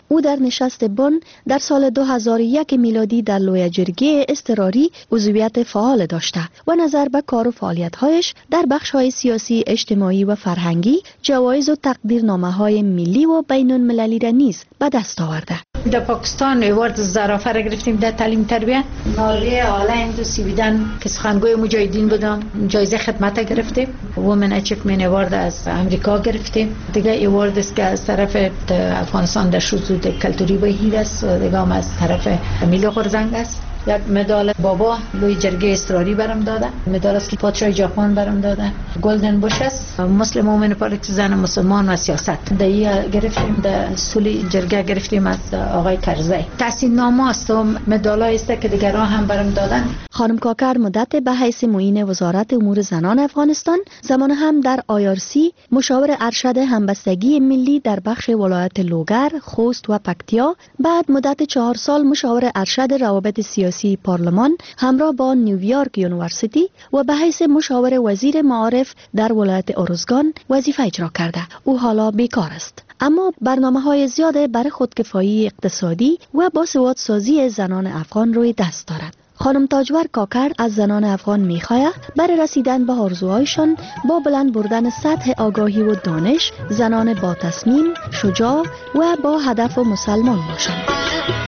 او در نشست بن در سال 2001 میلادی در لوی جرگه اضطراری عضویت فعال داشته و نظر به کار و فعالیت‌هایش در بخش‌های سیاسی، اجتماعی و فرهنگی جوایز و تقدیرنامه‌های ملی و بین‌المللی را نیز به دست آورده.
در پاکستان ایوارد زرافه را گرفتیم در تعلیم تربیت. ناریه آله هندوسی بیدن که سخنگوی مجاهدین بودم، جایزه خدمت گرفتیم. وومن اچیومنت ایوارد از امریکا گرفتیم. دیگه ایوارد است که از طرف افغانستان در شذوذ کلتوری بهیر است، دیگه هم از طرف امیل خرزنگ است. یک مدال بابا لوی جرگه اضطراری برام داده، مدال است که پادشاه ژاپن برام داده، گلدن بوش است، مسلم وومن پالیتیکس، زن مسلمان و سیاست. دایی گرفتیم، در سولی جرگه گرفتیم از آقای کرزی. تحصیل نامه است و مدالای است که دیگران هم برام دادن.
خانم کاکر مدت به حیث معین وزارت امور زنان افغانستان، زمان هم در آیارسی مشاور ارشد همبستگی ملی در بخش ولایت لوگر، خوست و پکتیا، بعد مدت 4 سال مشاور ارشد روابط سیاسی پارلمان همراه با نیویورک یونیورسیتی و به حیث مشاور وزیر معارف در ولایت ارزگان وظیفه اجرا کرده. او حالا بیکار است، اما برنامه‌های زیاد برای خودکفایی اقتصادی و باسوادسازی زنان افغان روی دست دارد. خانم تاجور کاکر از زنان افغان می‌خواهد برای رسیدن به آرزوهایشان با بلند بردن سطح آگاهی و دانش، زنان با تصمیم، شجاع و با هدف و مسلمان باشند.